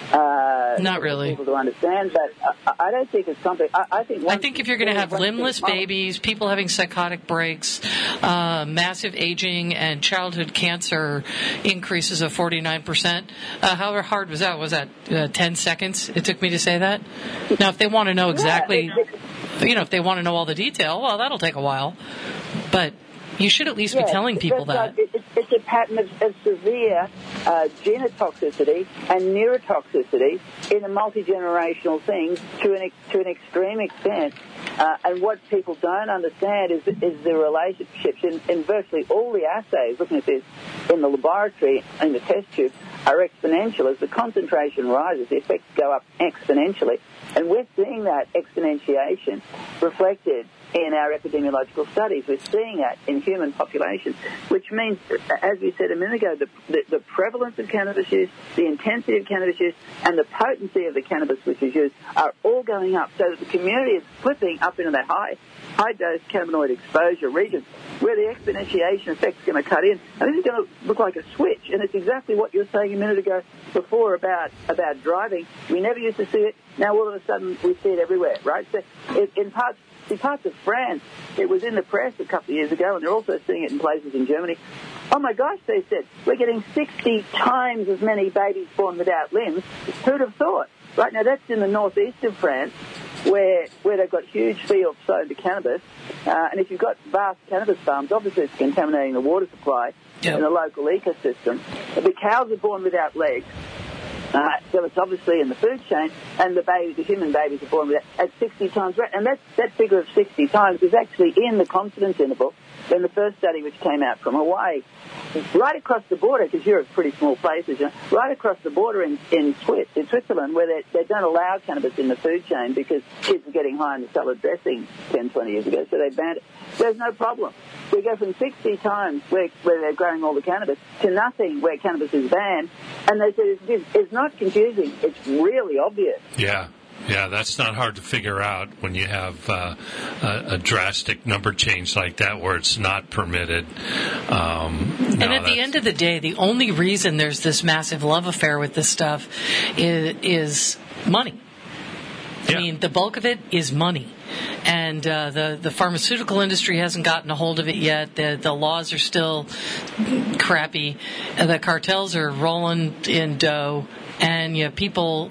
Not really. For people to understand, but I don't think it's complex. I think if you're going to have limbless babies, people having psychotic breaks, massive aging, and childhood cancer increases of 49%, how hard was that? Was that 10 seconds it took me to say that? Now, if they want to know exactly, if they want to know all the detail, well, that'll take a while. But you should at least be telling people that. It's a pattern of severe genotoxicity and neurotoxicity in a multi-generational thing to an extreme extent. And what people don't understand is the relationships in virtually all the assays, looking at this in the laboratory, in the test tube, are exponential. As the concentration rises, the effects go up exponentially. And we're seeing that exponentiation reflected in our epidemiological studies. We're seeing that in human populations, which means, as we said a minute ago, the prevalence of cannabis use, the intensity of cannabis use, and the potency of the cannabis which is used are all going up, so that the community is flipping up into that high-dose cannabinoid exposure region where the exponentiation effect is going to cut in. And this is going to look like a switch, and it's exactly what you were saying a minute ago before about driving. We never used to see it. Now all of a sudden we see it everywhere, right? So in parts of France, it was in the press a couple of years ago, and they're also seeing it in places in Germany. Oh my gosh, they said, we're getting 60 times as many babies born without limbs. Who'd have thought? Right now, that's in the northeast of France, where they've got huge fields sown to cannabis. And if you've got vast cannabis farms, obviously it's contaminating the water supply in the local ecosystem. The cows are born without legs. So it's obviously in the food chain, and the human babies are born with that at 60 times rate. And that figure of 60 times is actually in the confidence interval in the first study which came out from Hawaii. Right across the border, because Europe's pretty small places, right across the border in Switzerland, where they don't allow cannabis in the food chain because kids were getting high in the salad dressing 10, 20 years ago, so they banned it. There's no problem. We go from 60 times where they're growing all the cannabis to nothing where cannabis is banned, and they said it's not confusing. It's really obvious. Yeah, that's not hard to figure out when you have a drastic number change like that where it's not permitted. And at the end of the day, the only reason there's this massive love affair with this stuff is money. I mean, the bulk of it is money. And the pharmaceutical industry hasn't gotten a hold of it yet. The laws are still crappy. The cartels are rolling in dough. And people,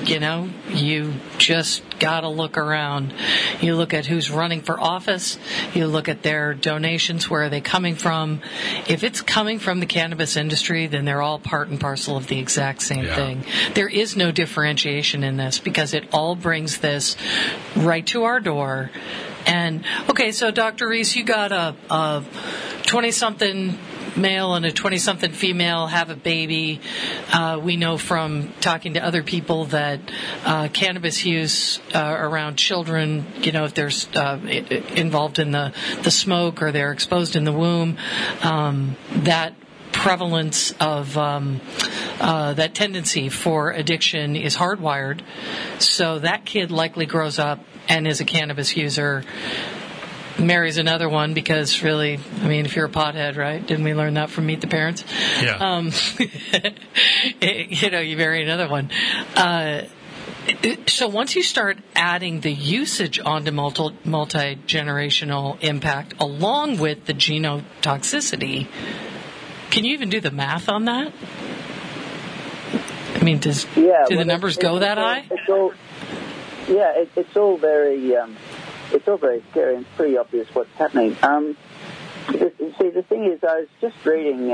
you just got to look around. You look at who's running for office. You look at their donations. Where are they coming from? If it's coming from the cannabis industry, then they're all part and parcel of the exact same thing. There is no differentiation in this because it all brings this right to our door. And, okay, so Dr. Reese, you got a 20-something male and a 20-something female have a baby. We know from talking to other people that cannabis use around children, if they're involved in the smoke or they're exposed in the womb, that prevalence of that tendency for addiction is hardwired. So that kid likely grows up and is a cannabis user, marries another one because really, if you're a pothead, right? Didn't we learn that from Meet the Parents? Yeah. You marry another one. So once you start adding the usage onto multi-generational impact along with the genotoxicity, can you even do the math on that? Do the numbers go that high? It's all very scary, and it's pretty obvious what's happening. The thing is, I was just reading.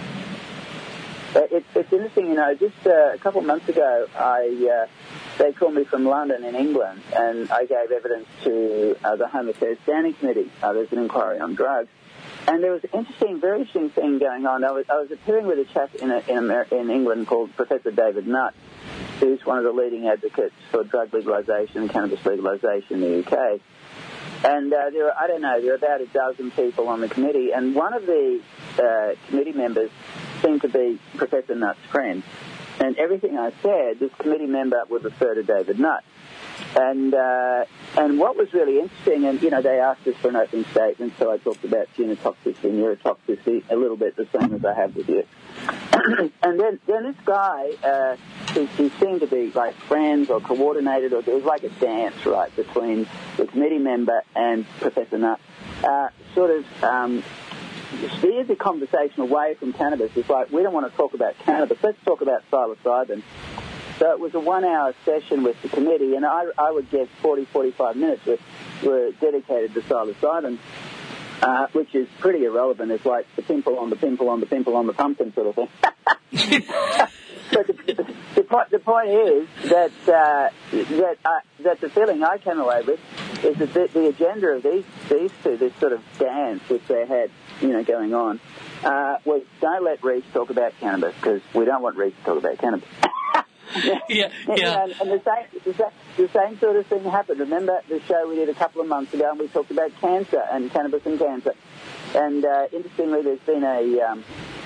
It's interesting, just a couple of months ago, they called me from London in England, and I gave evidence to the Home Affairs Standing Committee. There's an inquiry on drugs. And there was an very interesting thing going on. I was appearing with a chap in England called Professor David Nutt, who's one of the leading advocates for drug legalisation and cannabis legalisation in the UK. And there are about a dozen people on the committee, and one of the committee members seemed to be Professor Nutt's friend. And everything I said, this committee member would refer to David Nutt. And what was really interesting, and they asked us for an opening statement, so I talked about genotoxicity and neurotoxicity a little bit the same as I have with you. And then this guy, he seemed to be like friends or coordinated, or there was like a dance, right, between the committee member and Professor Nutt. Sort of steered the conversation away from cannabis. It's like, we don't want to talk about cannabis, let's talk about psilocybin. So it was a 1-hour session with the committee, and I would guess 40, 45 minutes were dedicated to psilocybin, which is pretty irrelevant. It's like the pimple on the pimple on the pimple on the pumpkin sort of thing. But the point is that the feeling I came away with is that the agenda of these two, this sort of dance which they had, going on, was don't let Reese talk about cannabis, because we don't want Reese to talk about cannabis. Yeah. And the same sort of thing happened. Remember the show we did a couple of months ago, and we talked about cancer and cannabis and cancer. And interestingly, there's been a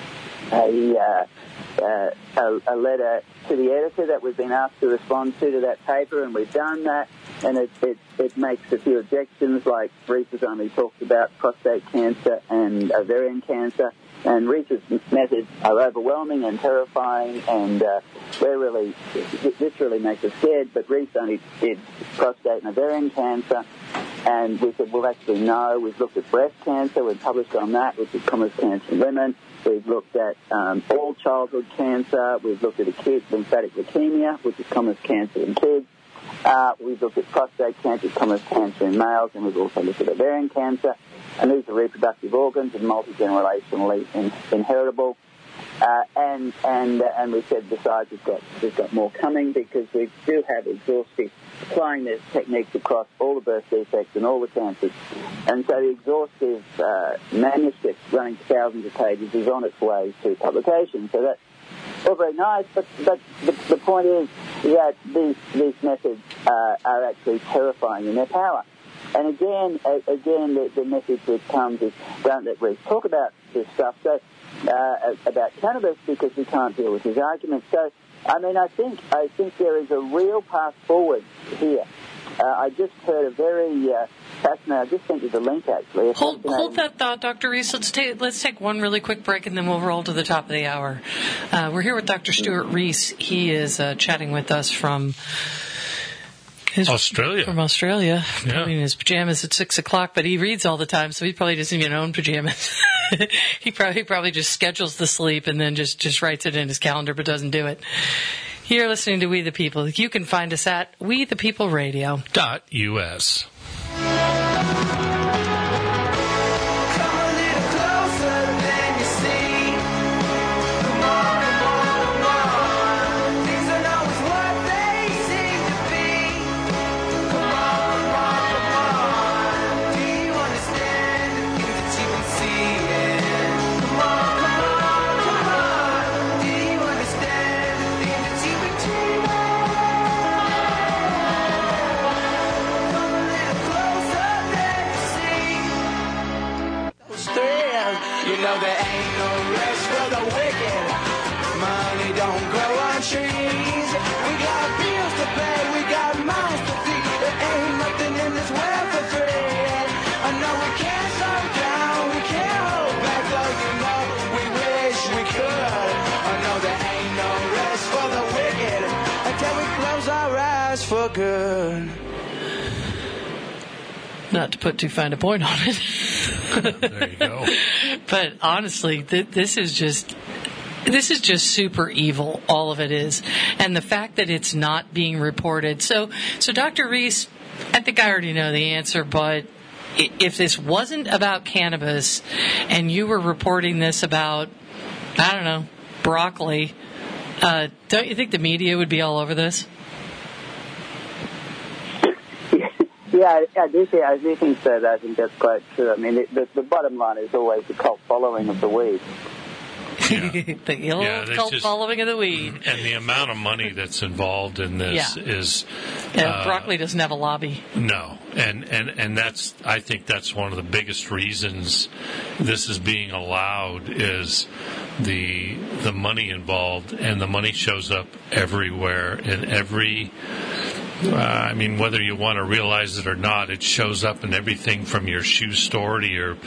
letter to the editor that we've been asked to respond to that paper, and we've done that. And it makes a few objections, like Reese has only talked about prostate cancer and ovarian cancer. And Reese's methods are overwhelming and terrifying, and this really makes us scared. But Reese only did prostate and ovarian cancer, and we said, well, actually, no. We've looked at breast cancer. We've published on that, which is common cancer in women. We've looked at all childhood cancer. We've looked at acute lymphatic leukemia, which is common cancer in kids. We've looked at prostate cancer, common cancer in males, and we've also looked at ovarian cancer. And these are reproductive organs and multi-generationally inheritable. And we said, besides, we've got more coming, because we do have exhaustive, applying these techniques across all the birth defects and all the cancers. And so the exhaustive manuscript, running thousands of pages, is on its way to publication. So that's all very nice, but the point is that these methods are actually terrifying in their power. And again, the message that comes is, don't let Reese talk about this stuff, so about cannabis, because we can't deal with his arguments. So, I think there is a real path forward here. I just heard a very fascinating. I just sent you the link, actually. Hold that thought, Dr. Reese. Let's take one really quick break, and then we'll roll to the top of the hour. We're here with Dr. Stuart Reese. He is chatting with us from Australia. From Australia. Yeah. Probably in his pajamas at 6 o'clock, but he reads all the time, so he probably doesn't even own pajamas. He probably just schedules the sleep and then just writes it in his calendar, but doesn't do it. You're listening to We the People. You can find us at wethepeopleradio.us. For good. Not to put too fine a point on it. There you go. But honestly, this is just super evil. All of it is, and the fact that it's not being reported. So Dr. Reese, I think I already know the answer, but if this wasn't about cannabis and you were reporting this about, I don't know, broccoli, don't you think the media would be all over this? Yeah, I do think so. I think that's quite true. I mean, the bottom line is always the cult following of the weed. Yeah. The old cult following of the weed. And the amount of money that's involved in this is... broccoli doesn't have a lobby. No. And that's, I think that's one of the biggest reasons this is being allowed, is the money involved, and the money shows up everywhere in every I mean, whether you want to realize it or not, it shows up in everything from your shoe store to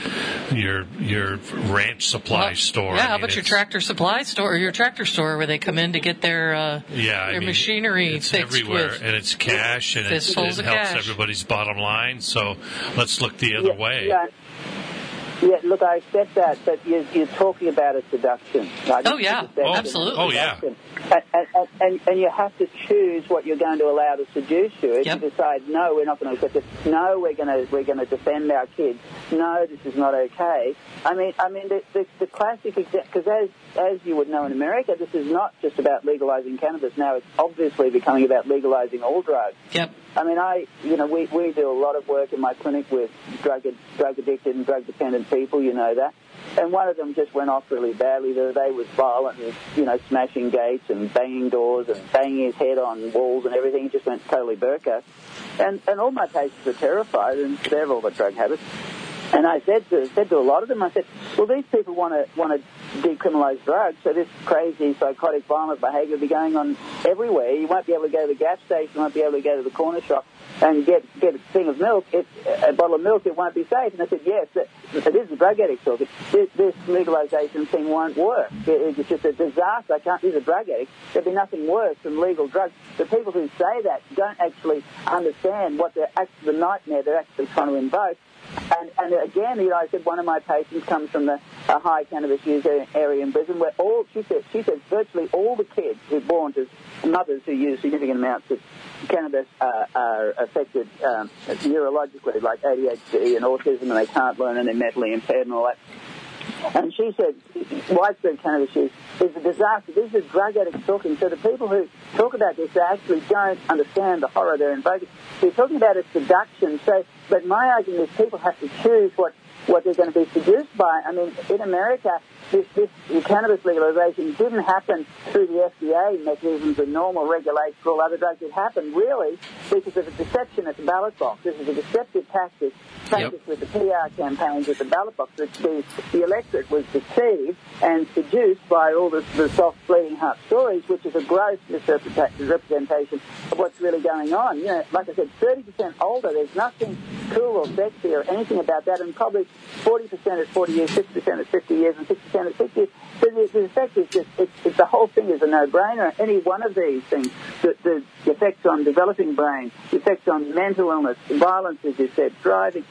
your ranch supply store. Yeah, how about your tractor supply store or your tractor store where they come in to get their machinery it's fixed everywhere, with and it's cash, and it fistfuls helps of cash. everybody's bottom line. So let's look the other way. Yeah, look, I accept that, but you're talking about a seduction. Right? Oh, yeah, absolutely. Oh, yeah. And you have to choose what you're going to allow to seduce you. If you decide, no, we're not going to accept it. No, we're going to defend our kids. No, this is not okay. I mean, the classic example, because as you would know in America, this is not just about legalizing cannabis. Now it's obviously becoming about legalizing all drugs. Yep. I mean, we do a lot of work in my clinic with drug addicted and drug dependent people. You know that. And one of them just went off really badly the other day, was violent and, smashing gates and banging doors and banging his head on walls and everything. He just went totally burqa. And all my patients are terrified, and they have all the drug habits. And I said to a lot of them, I said, well, these people want to decriminalise drugs, so this crazy, psychotic, violent behaviour will be going on everywhere. You won't be able to go to the gas station, you won't be able to go to the corner shop and get a thing of milk, a bottle of milk, it won't be safe. And I said, yes, it is the drug addicts talking. This legalisation thing won't work. It's just a disaster. He's a drug addict. There'd be nothing worse than legal drugs. The people who say that don't actually understand what the nightmare they're actually trying to invoke. And again, I said one of my patients comes from a high cannabis use area in Brisbane, where she said virtually all the kids who are born to mothers who use significant amounts of cannabis are affected neurologically, like ADHD and autism, and they can't learn and they're mentally impaired and all that. And she said widespread cannabis use is a disaster. These are drug addicts talking. So the people who talk about this, they actually don't understand the horror they're invoking. So you're talking about a seduction. But my argument is people have to choose what they're going to be seduced by. I mean, in America, this cannabis legalization didn't happen through the FDA mechanisms and normal regulation for all other drugs. It happened really because of a deception at the ballot box. This is a deceptive tactic practiced with the PR campaigns at the ballot box. The electorate was deceived and seduced by all the soft bleeding heart stories, which is a gross misrepresentation of what's really going on. Like I said, 30% older, there's nothing cool or sexy or anything about that, and probably 40% at 40 years, 50% at 50 years, and 60% at 60 years. So the effect is just, the whole thing is a no-brainer. Any one of these things, the effects on developing brain, the effects on mental illness, violence, as you said, driving,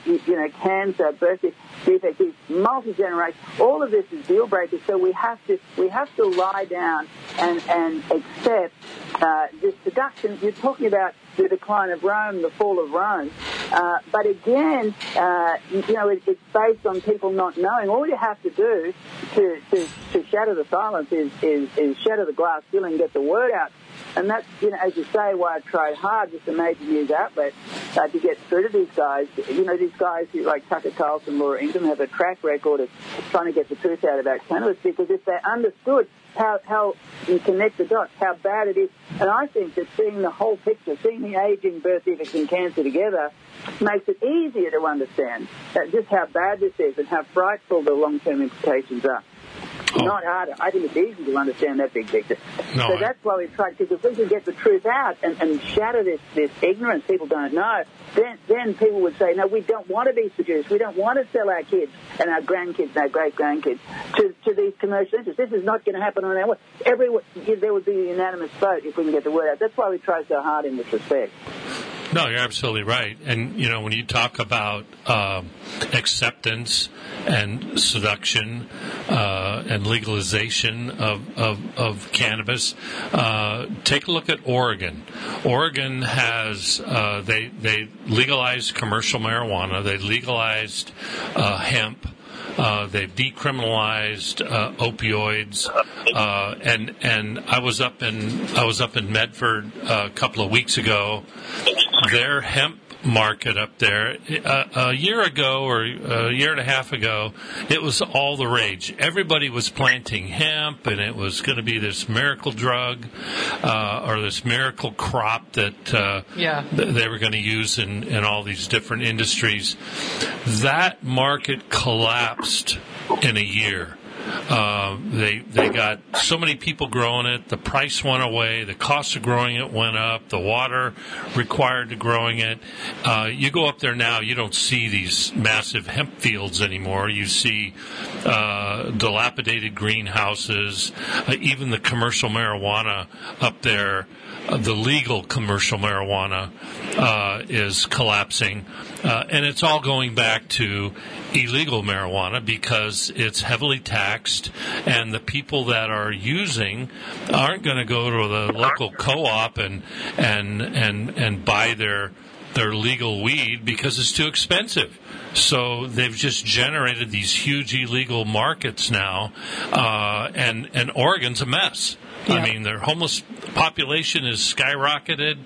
cancer, birth defects, multi-generation, all of this is deal breakers. So we have to lie down and accept this seduction. You're talking about the decline of Rome, the fall of Rome. But again, it's based on people not knowing. All you have to do to shatter the silence is shatter the glass ceiling and get the word out. And that's, as you say, why I tried hard with the major news outlet to get through to these guys. These guys who, like Tucker Carlson, Laura Ingham, have a track record of trying to get the truth out about cannabis, because if they understood how you connect the dots, how bad it is, and I think that seeing the whole picture, seeing the aging, birth defects, and cancer together, makes it easier to understand just how bad this is and how frightful the long-term implications are. Not harder. I think it's easy to understand that big picture. That's why we've tried, because if we can get the truth out and shatter this ignorance people don't know, then people would say, no, we don't want to be seduced. We don't want to sell our kids and our grandkids and our great-grandkids to these commercial interests. This is not going to happen on our way. There would be a unanimous vote if we can get the word out. That's why we try so hard in this respect. No, you're absolutely right. And, when you talk about acceptance and seduction and legalization of cannabis, take a look at Oregon. Oregon has, they legalized commercial marijuana. They legalized hemp. They've decriminalized opioids, and I was up in Medford a couple of weeks ago. Their hemp market up there, a year ago or a year and a half ago, it was all the rage. Everybody was planting hemp, and it was going to be this miracle drug or this miracle crop that they were going to use in all these different industries. That market collapsed in a year. They got so many people growing it. The price went away. The cost of growing it went up. The water required to growing it. You go up there now, you don't see these massive hemp fields anymore. You see dilapidated greenhouses. Even the commercial marijuana up there, the legal commercial marijuana is collapsing. And it's all going back to illegal marijuana because it's heavily taxed, and the people that are using aren't going to go to the local co-op and buy their legal weed because it's too expensive. So they've just generated these huge illegal markets now, and Oregon's a mess. Yeah. I mean, their homeless population is skyrocketed.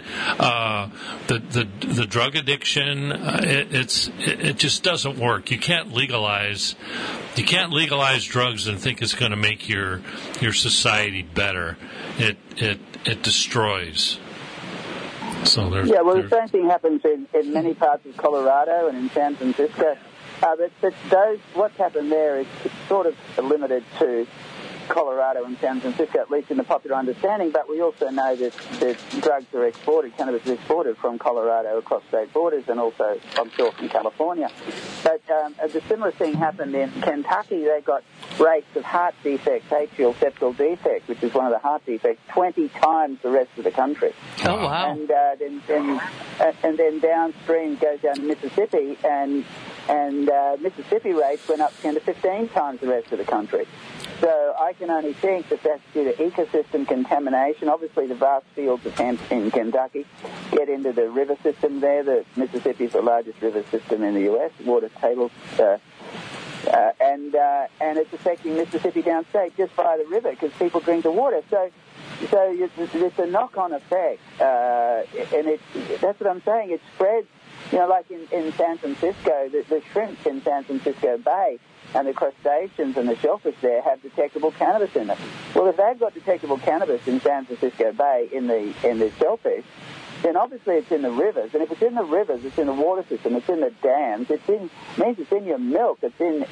The drug addiction, it just doesn't work. You can't legalize drugs and think it's going to make your society better. It destroys. So the same thing happens in many parts of Colorado and in San Francisco. But what's happened there is it's sort of limited to Colorado and San Francisco, at least in the popular understanding, but we also know that drugs are exported, cannabis is exported from Colorado across state borders and also, I'm sure, from California. But the similar thing happened in Kentucky. They got rates of heart defects, atrial septal defect, which is one of the heart defects, 20 times the rest of the country. Oh, wow. And then downstream goes down to Mississippi, and Mississippi rates went up 10 to 15 times the rest of the country. So I can only think that that's due to ecosystem contamination. Obviously, the vast fields of hemp in Kentucky get into the river system there. The Mississippi is the largest river system in the U.S., water tables, and it's affecting Mississippi downstate just by the river because people drink the water. So it's a knock-on effect, and that's what I'm saying. It spreads, like in San Francisco, the shrimps in San Francisco Bay and the crustaceans and the shellfish there have detectable cannabis in it. Well, if they've got detectable cannabis in San Francisco Bay in the shellfish, then obviously it's in the rivers. And if it's in the rivers, it's in the water system, it's in the dams, means it's in your milk, it's in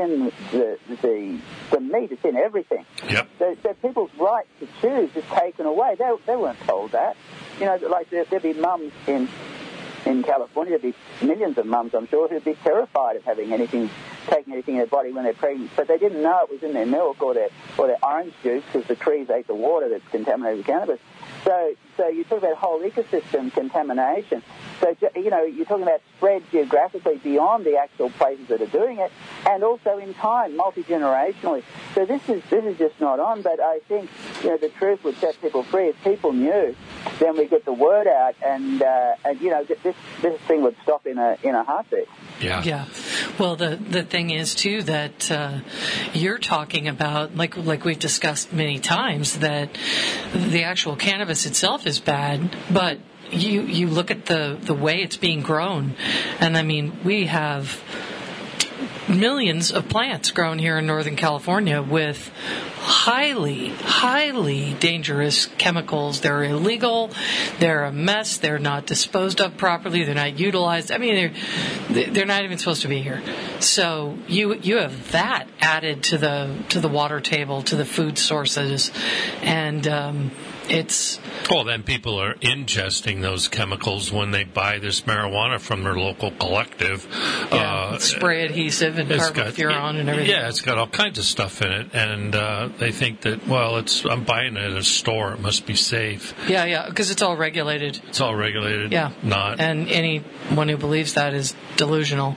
the meat, it's in everything. Yep. So people's right to choose is taken away. They weren't told that. Like there'd be mums in California, there'd be millions of mums, I'm sure, who'd be terrified of taking anything in their body when they're pregnant, but they didn't know it was in their milk or their orange juice because the trees ate the water that's contaminated with cannabis. So you talk about whole ecosystem contamination. So, you're talking about spread geographically beyond the actual places that are doing it, and also in time, multi-generationally. So this is just not on, but I think, the truth would set people free. If people knew, then we get the word out, and this thing would stop in a heartbeat. Yeah. Yeah. Well, the thing is too that you're talking about, like we've discussed many times, that the actual cannabis itself is bad, but you look at the way it's being grown, and I mean we have millions of plants grown here in Northern California with highly, highly dangerous chemicals. They're illegal. They're a mess. They're not disposed of properly. They're not utilized. I mean, they're not even supposed to be here. So you have that added to the water table, to the food sources, and it's... Well, then people are ingesting those chemicals when they buy this marijuana from their local collective. Spray adhesive and carbofuran and everything. Yeah, it's got all kinds of stuff in it, and they think that, I'm buying it at a store, it must be safe. Yeah, because it's all regulated. It's all regulated. Yeah. Not. And anyone who believes that is delusional.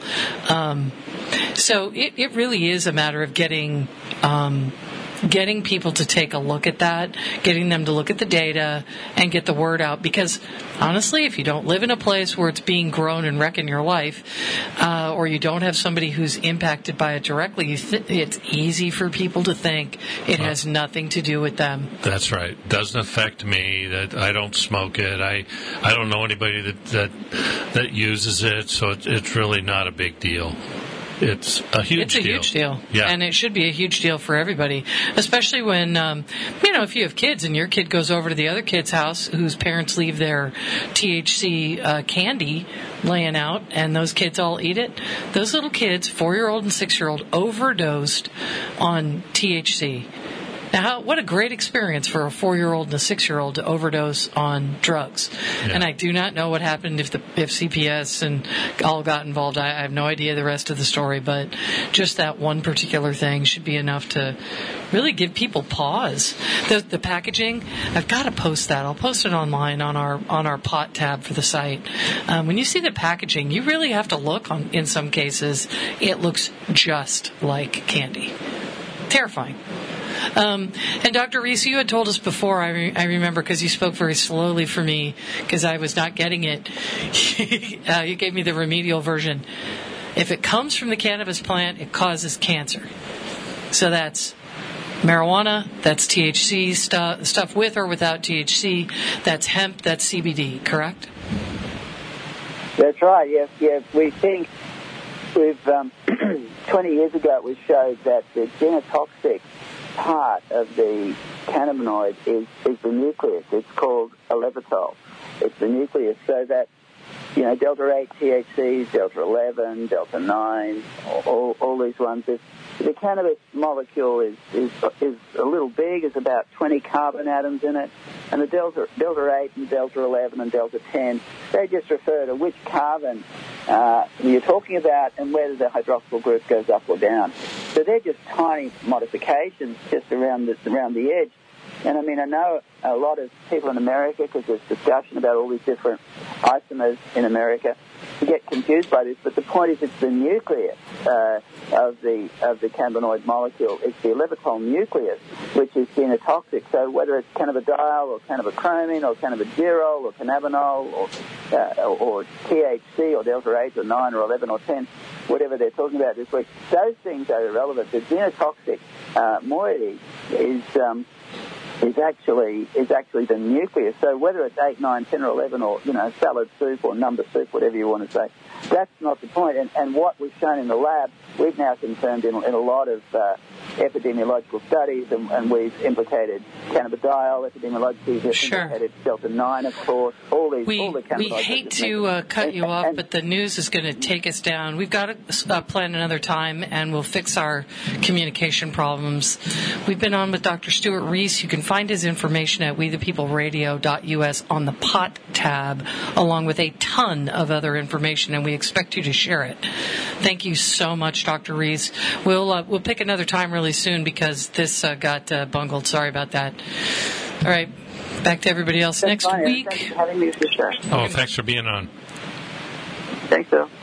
So it really is a matter of getting people to take a look at that, getting them to look at the data and get the word out. Because honestly, if you don't live in a place where it's being grown and wrecking your life, or you don't have somebody who's impacted by it directly, it's easy for people to think it has nothing to do with them. That's right. Doesn't affect me. That I don't smoke it. I don't know anybody that uses it, so it's really not a big deal. it's a huge deal. It's a huge deal. Yeah. And it should be a huge deal for everybody, especially when, if you have kids and your kid goes over to the other kid's house whose parents leave their THC candy laying out and those kids all eat it. Those little kids, 4-year-old and 6-year-old, overdosed on THC. Now, what a great experience for a 4-year-old and a 6-year-old to overdose on drugs. Yeah. And I do not know what happened if CPS and all got involved. I have no idea the rest of the story, but just that one particular thing should be enough to really give people pause. The packaging, I've got to post that. I'll post it online on our pot tab for the site. When you see the packaging, you really have to look. In some cases, it looks just like candy. Terrifying. And Dr. Reese, you had told us before, I remember, because you spoke very slowly for me because I was not getting it. You gave me the remedial version. If it comes from the cannabis plant, it causes cancer. So that's marijuana, that's THC, stuff with or without THC, that's hemp, that's CBD, correct? That's right, yes. We think we've 20 years ago it was showed that the genotoxic part of the cannabinoid is the nucleus. It's called a levitol. It's the nucleus, so that delta 8 THCs, delta 11, delta 9, all these ones. The cannabis molecule is a little big. It's about 20 carbon atoms in it, and the delta 8 and delta 11 and delta 10, they just refer to which carbon you're talking about and whether the hydroxyl group goes up or down. So they're just tiny modifications just around the edge. And I know a lot of people in America, because there's discussion about all these different isomers in America, get confused by this. But the point is, it's the nucleus of the cannabinoid molecule. It's the levitol nucleus, which is genotoxic. So whether it's cannabidiol or cannabichromene or cannabigerol or cannabinol or THC or delta 8 or 9 or 11 or 10, whatever they're talking about this week, those things are irrelevant. The genotoxic moiety is actually the nucleus. So whether it's 8, 9, 10 or 11 or, salad soup or number soup, whatever you want to say, that's not the point. And what we've shown in the lab, we've now confirmed in a lot of epidemiological studies, and we've implicated cannabidiol, epidemiologically, we've implicated delta 9, of course, all the cannabinoids. We hate to cut you off, but the news is going to take us down. We've got to plan another time, and we'll fix our communication problems. We've been on with Dr. Stuart Reese. You can find his information at wethepeopleradio.us on the pot tab, along with a ton of other information, and we expect you to share it. Thank you so much, Dr. Reese. We'll pick another time really soon because this got bungled. Sorry about that. All right, back to everybody else next week. Thanks for having me, sister. Oh, thanks for being on. Thanks, Bill.